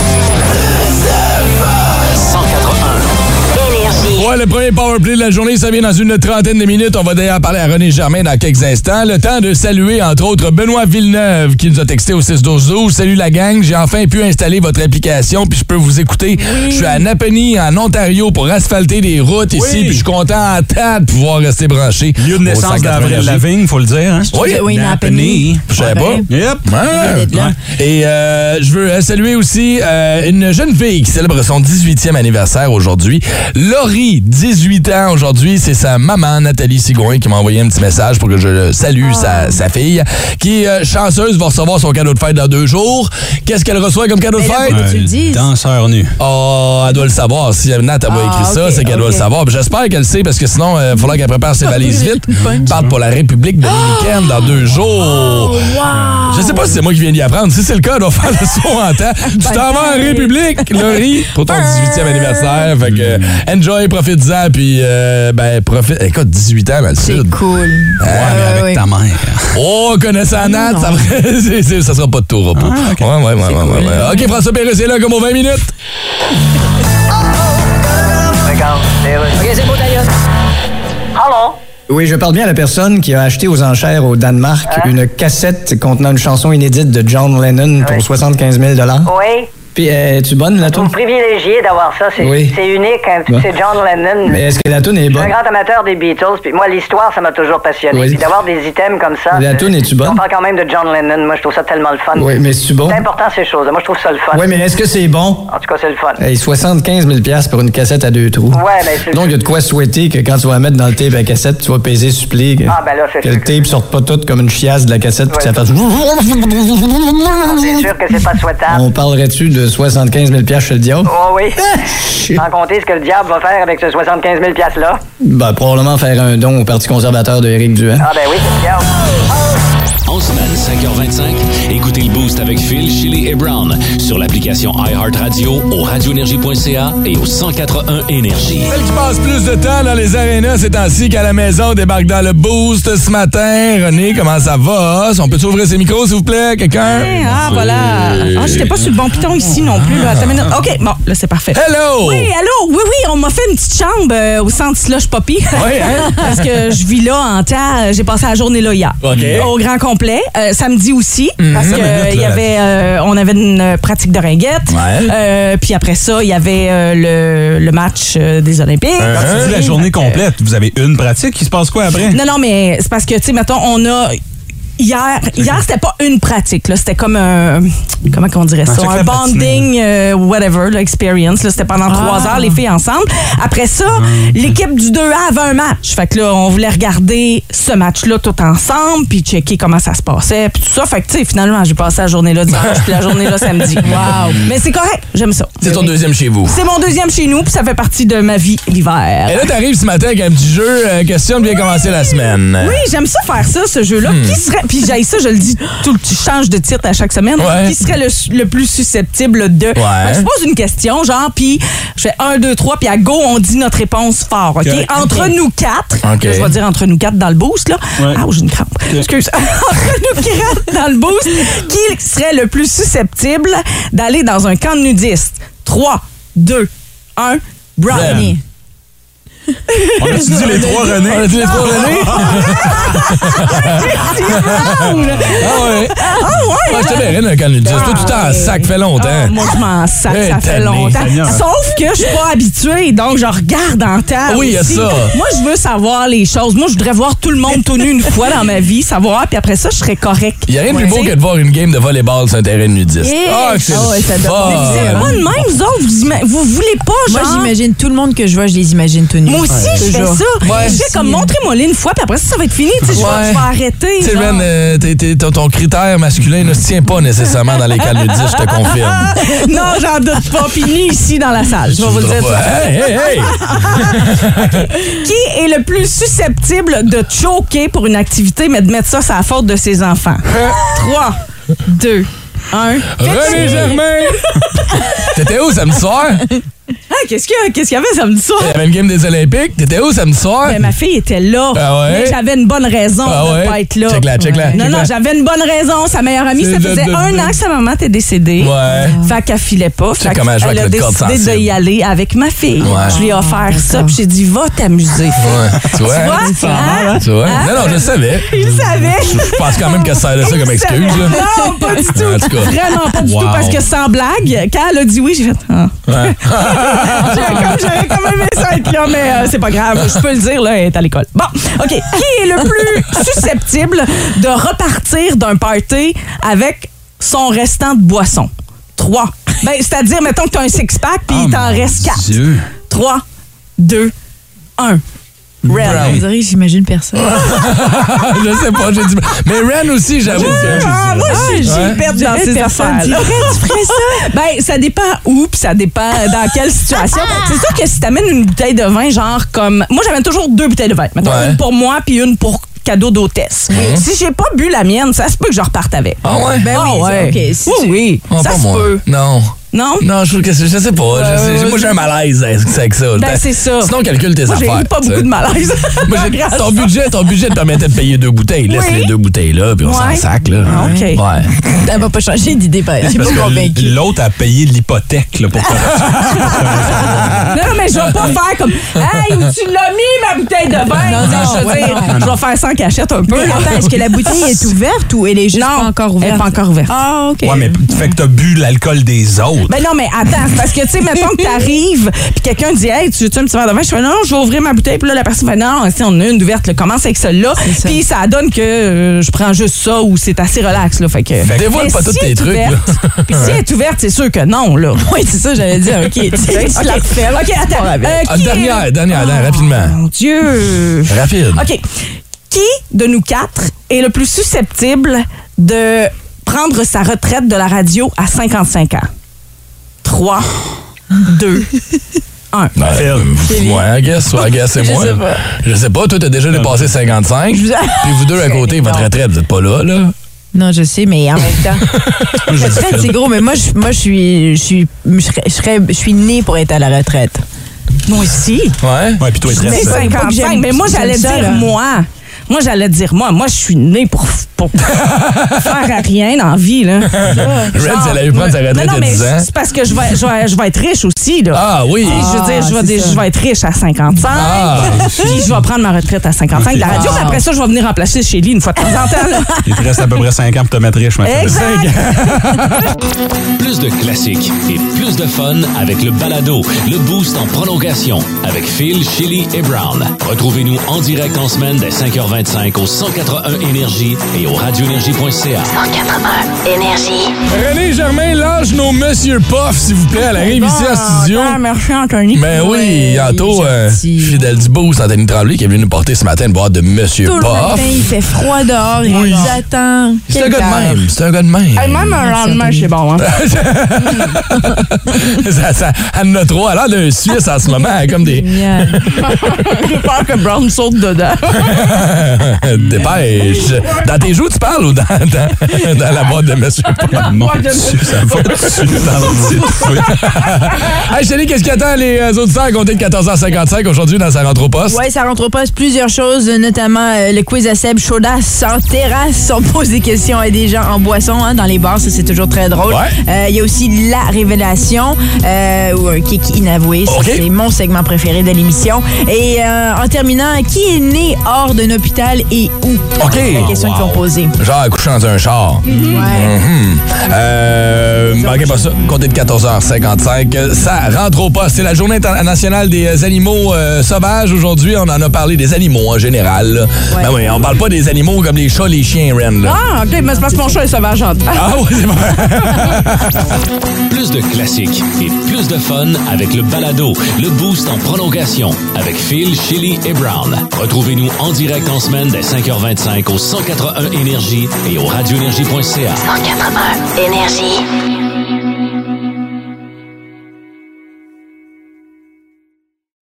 181. Ouais, le premier powerplay de la journée, ça vient dans une trentaine de minutes. On va d'ailleurs parler à René Germain dans quelques instants. Le temps de saluer, entre autres, Benoît Villeneuve qui nous a texté au 6-12-12. Salut la gang, j'ai enfin pu installer votre application puis je peux vous écouter. Je suis à Napanee, en Ontario, pour asphalter des routes ici puis je suis content en tas de pouvoir rester branché. Lieu de naissance d'Avril Lavigne, faut le dire. Hein? Oui, Napanee. Je savais pas. Yep. Ouais. Et je veux saluer aussi une jeune fille qui célèbre son 18e anniversaire aujourd'hui. Laurie, 18 ans aujourd'hui, c'est sa maman, Nathalie Sigouin, qui m'a envoyé un petit message pour que je salue sa fille, qui est chanceuse, va recevoir son cadeau de fête dans 2 jours. Qu'est-ce qu'elle reçoit comme cadeau de fête? Tu le dises. Danseur nu. Oh, elle doit le savoir. Si Nat a pas écrit ça, c'est qu'elle doit le savoir. Puis j'espère qu'elle le sait, parce que sinon, il faudra qu'elle prépare ses valises vite. Parte pour la République dominicaine dans 2 jours. Je sais pas si c'est moi qui viens d'y apprendre. Si c'est le cas, elle doit faire le son en temps. Tu t'en vas en République, Laurie, pour ton 18e anniversaire. Fait que, enjoy, profite-en, puis profite. Écoute, 18 ans dans le sud. C'est cool. Ouais, avec ta mère. Oh, connaissant Nat, ça sera pas de tout repos. Okay. Ouais. OK, François Pérusse est là comme aux 20 minutes. OK, c'est beau d'ailleurs. Hello? Oui, je parle bien à la personne qui a acheté aux enchères au Danemark une cassette contenant une chanson inédite de John Lennon pour 75 000 $. Oui. Puis, es-tu bonne, la toune? Privilégié d'avoir ça. C'est unique. Hein. Bon. C'est John Lennon. Mais est-ce que la toune est bonne? Je suis un grand amateur des Beatles. Puis moi, l'histoire, ça m'a toujours passionné. Oui. Puis d'avoir des items comme ça. La toune, es-tu bonne? On parle quand même de John Lennon. Moi, je trouve ça tellement le fun. Oui, mais c'est-tu bon? C'est important, ces choses. Moi, je trouve ça le fun. Oui, mais est-ce que c'est bon? En tout cas, c'est le fun. Hey, 75 000 $ pour une cassette à 2 trous. Ouais, mais c'est... Donc, il y a de quoi souhaiter que quand tu vas la mettre dans le tape à cassette, tu vas peser suppli. Ah, ben là, c'est que le tape sorte pas tout comme une chiasse de la cassette puis que ça fasse... C'est sûr que c'est pas souhaitable. On parlerait-tu de 75 000 $ chez le diable? Oh oui. Sans compter ce que le diable va faire avec ce 75 000 $-là. Ben, probablement faire un don au Parti conservateur de Éric Duhaime. Ah, ben oui, c'est le diable. En semaine, 5h25, écoutez le Boost avec Phil, Chili et Brown sur l'application iHeartRadio, au radioénergie.ca et au 104.1 Énergie. Celle qui passe plus de temps dans les arénas ces temps-ci qu'à la maison débarque dans le Boost ce matin. René, comment ça va? On peut ouvrir ses micros, s'il vous plaît? Quelqu'un? Ah, voilà. Ah, j'étais pas sur le bon piton ici non plus. Là. Attends une minute. OK, bon, là, c'est parfait. Hello! Oui, allô? Oui, on m'a fait une petite chambre au centre Slush Poppy. Oui, hein? Parce que je vis là en temps. J'ai passé la journée là hier. OK. Au grand complet. Samedi aussi. Parce que il y avait, on avait une pratique de ringuette. Ouais. Puis après ça, il y avait le match des Olympiques. Quand tu dis la journée complète, vous avez une pratique, il se passe quoi après? Non, mais c'est parce que, tu sais, mettons, on a... Hier, c'était pas une pratique, là. C'était comme un... Comment on dirait ça? Un bonding, whatever, là, experience. Là. C'était pendant 3 heures, les filles ensemble. Après ça, l'équipe du 2A avait un match. Fait que là, on voulait regarder ce match-là tout ensemble, puis checker comment ça se passait, puis tout ça. Fait que, tu sais, finalement, j'ai passé la journée là dimanche, puis la journée là samedi. Wow! Mais c'est correct, j'aime ça. C'est ton deuxième chez vous. C'est mon deuxième chez nous, puis ça fait partie de ma vie l'hiver. Et là, t'arrives ce matin avec un petit jeu, question de bien commencer la semaine. Oui, j'aime ça faire ça, ce jeu-là. Qui serait... Puis j'ai ça, je le dis, tu changes de titre à chaque semaine. Ouais. Qui serait le plus susceptible de... Ouais. Je pose une question, genre, puis je fais 1, 2, 3, puis à go, on dit notre réponse fort, OK? Entre nous 4, je vais dire entre nous 4 dans le boost, là. Ouais. Ah, j'ai une crampe. Excuse. Entre nous 4 dans le boost, qui serait le plus susceptible d'aller dans un camp de nudistes? 3, 2, 1, Brownie. On a-tu dit les 3 René? On a dit les 3 René? Ah ouais? Ah, je te verrais dans un camp nudiste. Toi, tu t'en sac, fait longtemps. Moi, je m'en sac, ça fait tanné, longtemps. Seigneur. Sauf que je suis pas habituée, donc je regarde en temps. Oui, il y a aussi. ça. Moi, je veux savoir les choses. Moi, je voudrais voir tout le monde tout nu une fois dans ma vie, savoir, puis après ça, je serais correct. Il n'y a rien de plus beau que de voir une game de volleyball sur un terrain nudiste. Yeah. Ah, c'est ça doit fun. vous êtes pas de même, vous autres. Vous voulez pas, genre... Moi, j'imagine tout le monde que je vois, je les imagine tout nus. Moi aussi, je fais ça. Ouais. Je fais comme montrez-moi une fois, puis après ça va être fini. Tu sais, je vais arrêter. Tu sais, genre. Ben, ton critère masculin ne se tient pas nécessairement dans les camps nudistes, je te confirme. Non, j'en doute pas. Puis ni ici dans la salle. Je vais vous le dire. Hey! Qui est le plus susceptible de choquer pour une activité, mais de mettre ça, c'est la faute de ses enfants? 3, 2, 1. René Germain! T'étais où samedi soir? Ah, qu'est-ce qu'il y avait samedi soir? La même game des Olympiques. T'étais où samedi soir? Ben, ma fille était là. Ah ouais? Mais j'avais une bonne raison de pas être là. Check-la. Non, j'avais une bonne raison. Sa meilleure amie, ça faisait 1 an que sa maman était décédée. Ouais. Fait qu'elle filait pas. Tu sais comment elle joue avec le code décidé sensible. de y aller avec ma fille. Ouais. Je lui ai offert ça, puis j'ai dit, va t'amuser. Ouais. Tu vois? Hein? Tu vois? Non, je le savais. Il savait. Je pense quand même qu'elle sert de ça comme excuse. Là. Non, pas du tout. En tout cas. Vraiment pas du tout, parce que sans blague, quand elle a dit oui, j'ai fait... Ah. Ouais. J'aurais quand même aimé ça être là, mais c'est pas grave. Je peux le dire, là, elle est à l'école. Bon, OK. Qui est le plus susceptible de repartir d'un party avec son restant de boisson? 3. Ben, c'est-à-dire, mettons que tu as un six-pack puis il t'en reste 4. 3, 2, 1. Ren. On dirait que j'imagine personne. Je sais pas, j'ai dit. Mais Ren aussi, j'avoue. Moi, j'ai perdu dans ces affaires. Tu ferais ça? Ben, ça dépend où, puis ça dépend dans quelle situation. C'est sûr que si t'amènes une bouteille de vin, genre comme. Moi, j'amène toujours 2 bouteilles de vin. Mettons, une pour moi, puis une pour cadeau d'hôtesse. Si j'ai pas bu la mienne, ça se peut que je reparte avec. Ah ouais? Ben oui. Okay. Oui, Ah, ça pas se moi. peut. Non. Non? Non, je sais pas. Moi, j'ai un malaise avec ça. Ben, c'est ça. Sinon, calcule tes affaires. J'ai pas beaucoup de malaise. Moi, ton budget te permettait de payer 2 bouteilles. Laisse les 2 bouteilles là, puis on s'en sac, là. OK. Ouais. Elle va pas changer d'idée, je suis pas convaincue. L'autre a payé l'hypothèque là, pour faire Non, mais je vais pas faire comme hey, où tu l'as mis ma bouteille de vin? Non, je vais faire sans cachette un peu. Mais attends, est-ce que la bouteille est ouverte ou elle est juste pas encore ouverte? Elle est pas encore ouverte. Ah, OK. Ouais, mais fait que t'as bu l'alcool des autres. Ben non, mais attends, c'est parce que, tu sais, mettons que t'arrives, puis quelqu'un dit, hey, tu veux un petit verre de vin? Je fais, non, je vais ouvrir ma bouteille, puis là, la personne fait, non, si on a une ouverte, là, commence avec celle-là. Puis ça donne que je prends juste ça ou c'est assez relax, là. Fait que. Dévoile pas tous tes trucs, là. Puis si elle est ouverte, c'est sûr que non, là. Oui, c'est ça, j'allais dire. OK, OK, attends. Dernière, rapidement. Mon Dieu. Rapide. OK. Qui de nous quatre est le plus susceptible de prendre sa retraite de la radio à 55 ans? 3, 2, 1. Moi, I guess, c'est moi. Je sais pas. Toi, t'as déjà dépassé 55. Puis vous deux à côté, votre retraite, vous êtes pas là, là? Non, je sais, mais en même temps. La retraite, c'est gros, mais moi, je suis née pour être à la retraite. Moi aussi. Ouais, puis toi, il te reste 55. Mais moi, j'allais dire moi. Moi, je suis née pour faire rien dans la vie, là. Red, elle a eu prendre sa retraite il y a 10 ans. C'est parce que je vais être riche aussi, là. Ah oui. Je veux dire, je vais être riche à 55. Puis je vais prendre ma retraite à 55 de la radio. Puis après ça, je vais venir remplacer Shelly une fois de temps en temps, là. Il te reste à peu près 5 ans pour te mettre riche, maintenant. Exact. Plus de classiques et plus de fun avec le balado, le Boost en prolongation avec Phil, Shelly et Brown. Retrouvez-nous en direct en semaine dès 5h25 au 181 Énergie et au radioénergie.ca. 181 Énergie. René Germain, lâche nos Monsieur Puff, s'il vous plaît. Elle arrive ici en studio. Merci, Anthony. Ben oui, tantôt, fidèle du Boost, Anthony Tremblay, qui est venu nous porter ce matin une boîte de Monsieur Puff. Tout le matin, il fait froid dehors, il nous attend. C'est un gars de même. Même un lendemain, c'est bon, hein? Elle en a trop. Elle a l'air d'un Suisse en ce moment. Elle a comme des... J'ai peur que Brown saute dedans. Dépêche. Dans tes joues, tu parles ou dans la boîte de Monsieur Puff? Mon Dieu, ça va dessus dans le Hey, Chélie, qu'est-ce qui attend les auditeurs à compter de 14h55 aujourd'hui dans sa rentre au poste? Oui, ça rentre au poste. Plusieurs choses, notamment le quiz à Seb Chaudas en terrasse. On pose des questions à des gens en boisson dans les bars. Ça, c'est toujours très drôle. Il y a aussi la révélation ou un kick inavoué. Okay. C'est mon segment préféré de l'émission. Et en terminant, qui est né hors d'un hôpital et où? OK. C'est la question qu'ils vont poser. Genre accouché dans un char. Manquez pas ça. Comptez de 14h55. Ça rentre au poste. C'est la journée internationale des animaux sauvages. Aujourd'hui, on en a parlé des animaux en général. Ben oui, on parle pas des animaux comme les chats, les chiens, Ren. Ah, OK, mais c'est parce que mon chat est sauvage. Ah oui, c'est vrai. Plus de classiques et plus de fun avec le balado, le Boost en prolongation avec Phil, Shelly et Brown. Retrouvez-nous en direct en semaine dès 5h25 au 181 Énergie et au radioénergie.ca. 181 Énergie.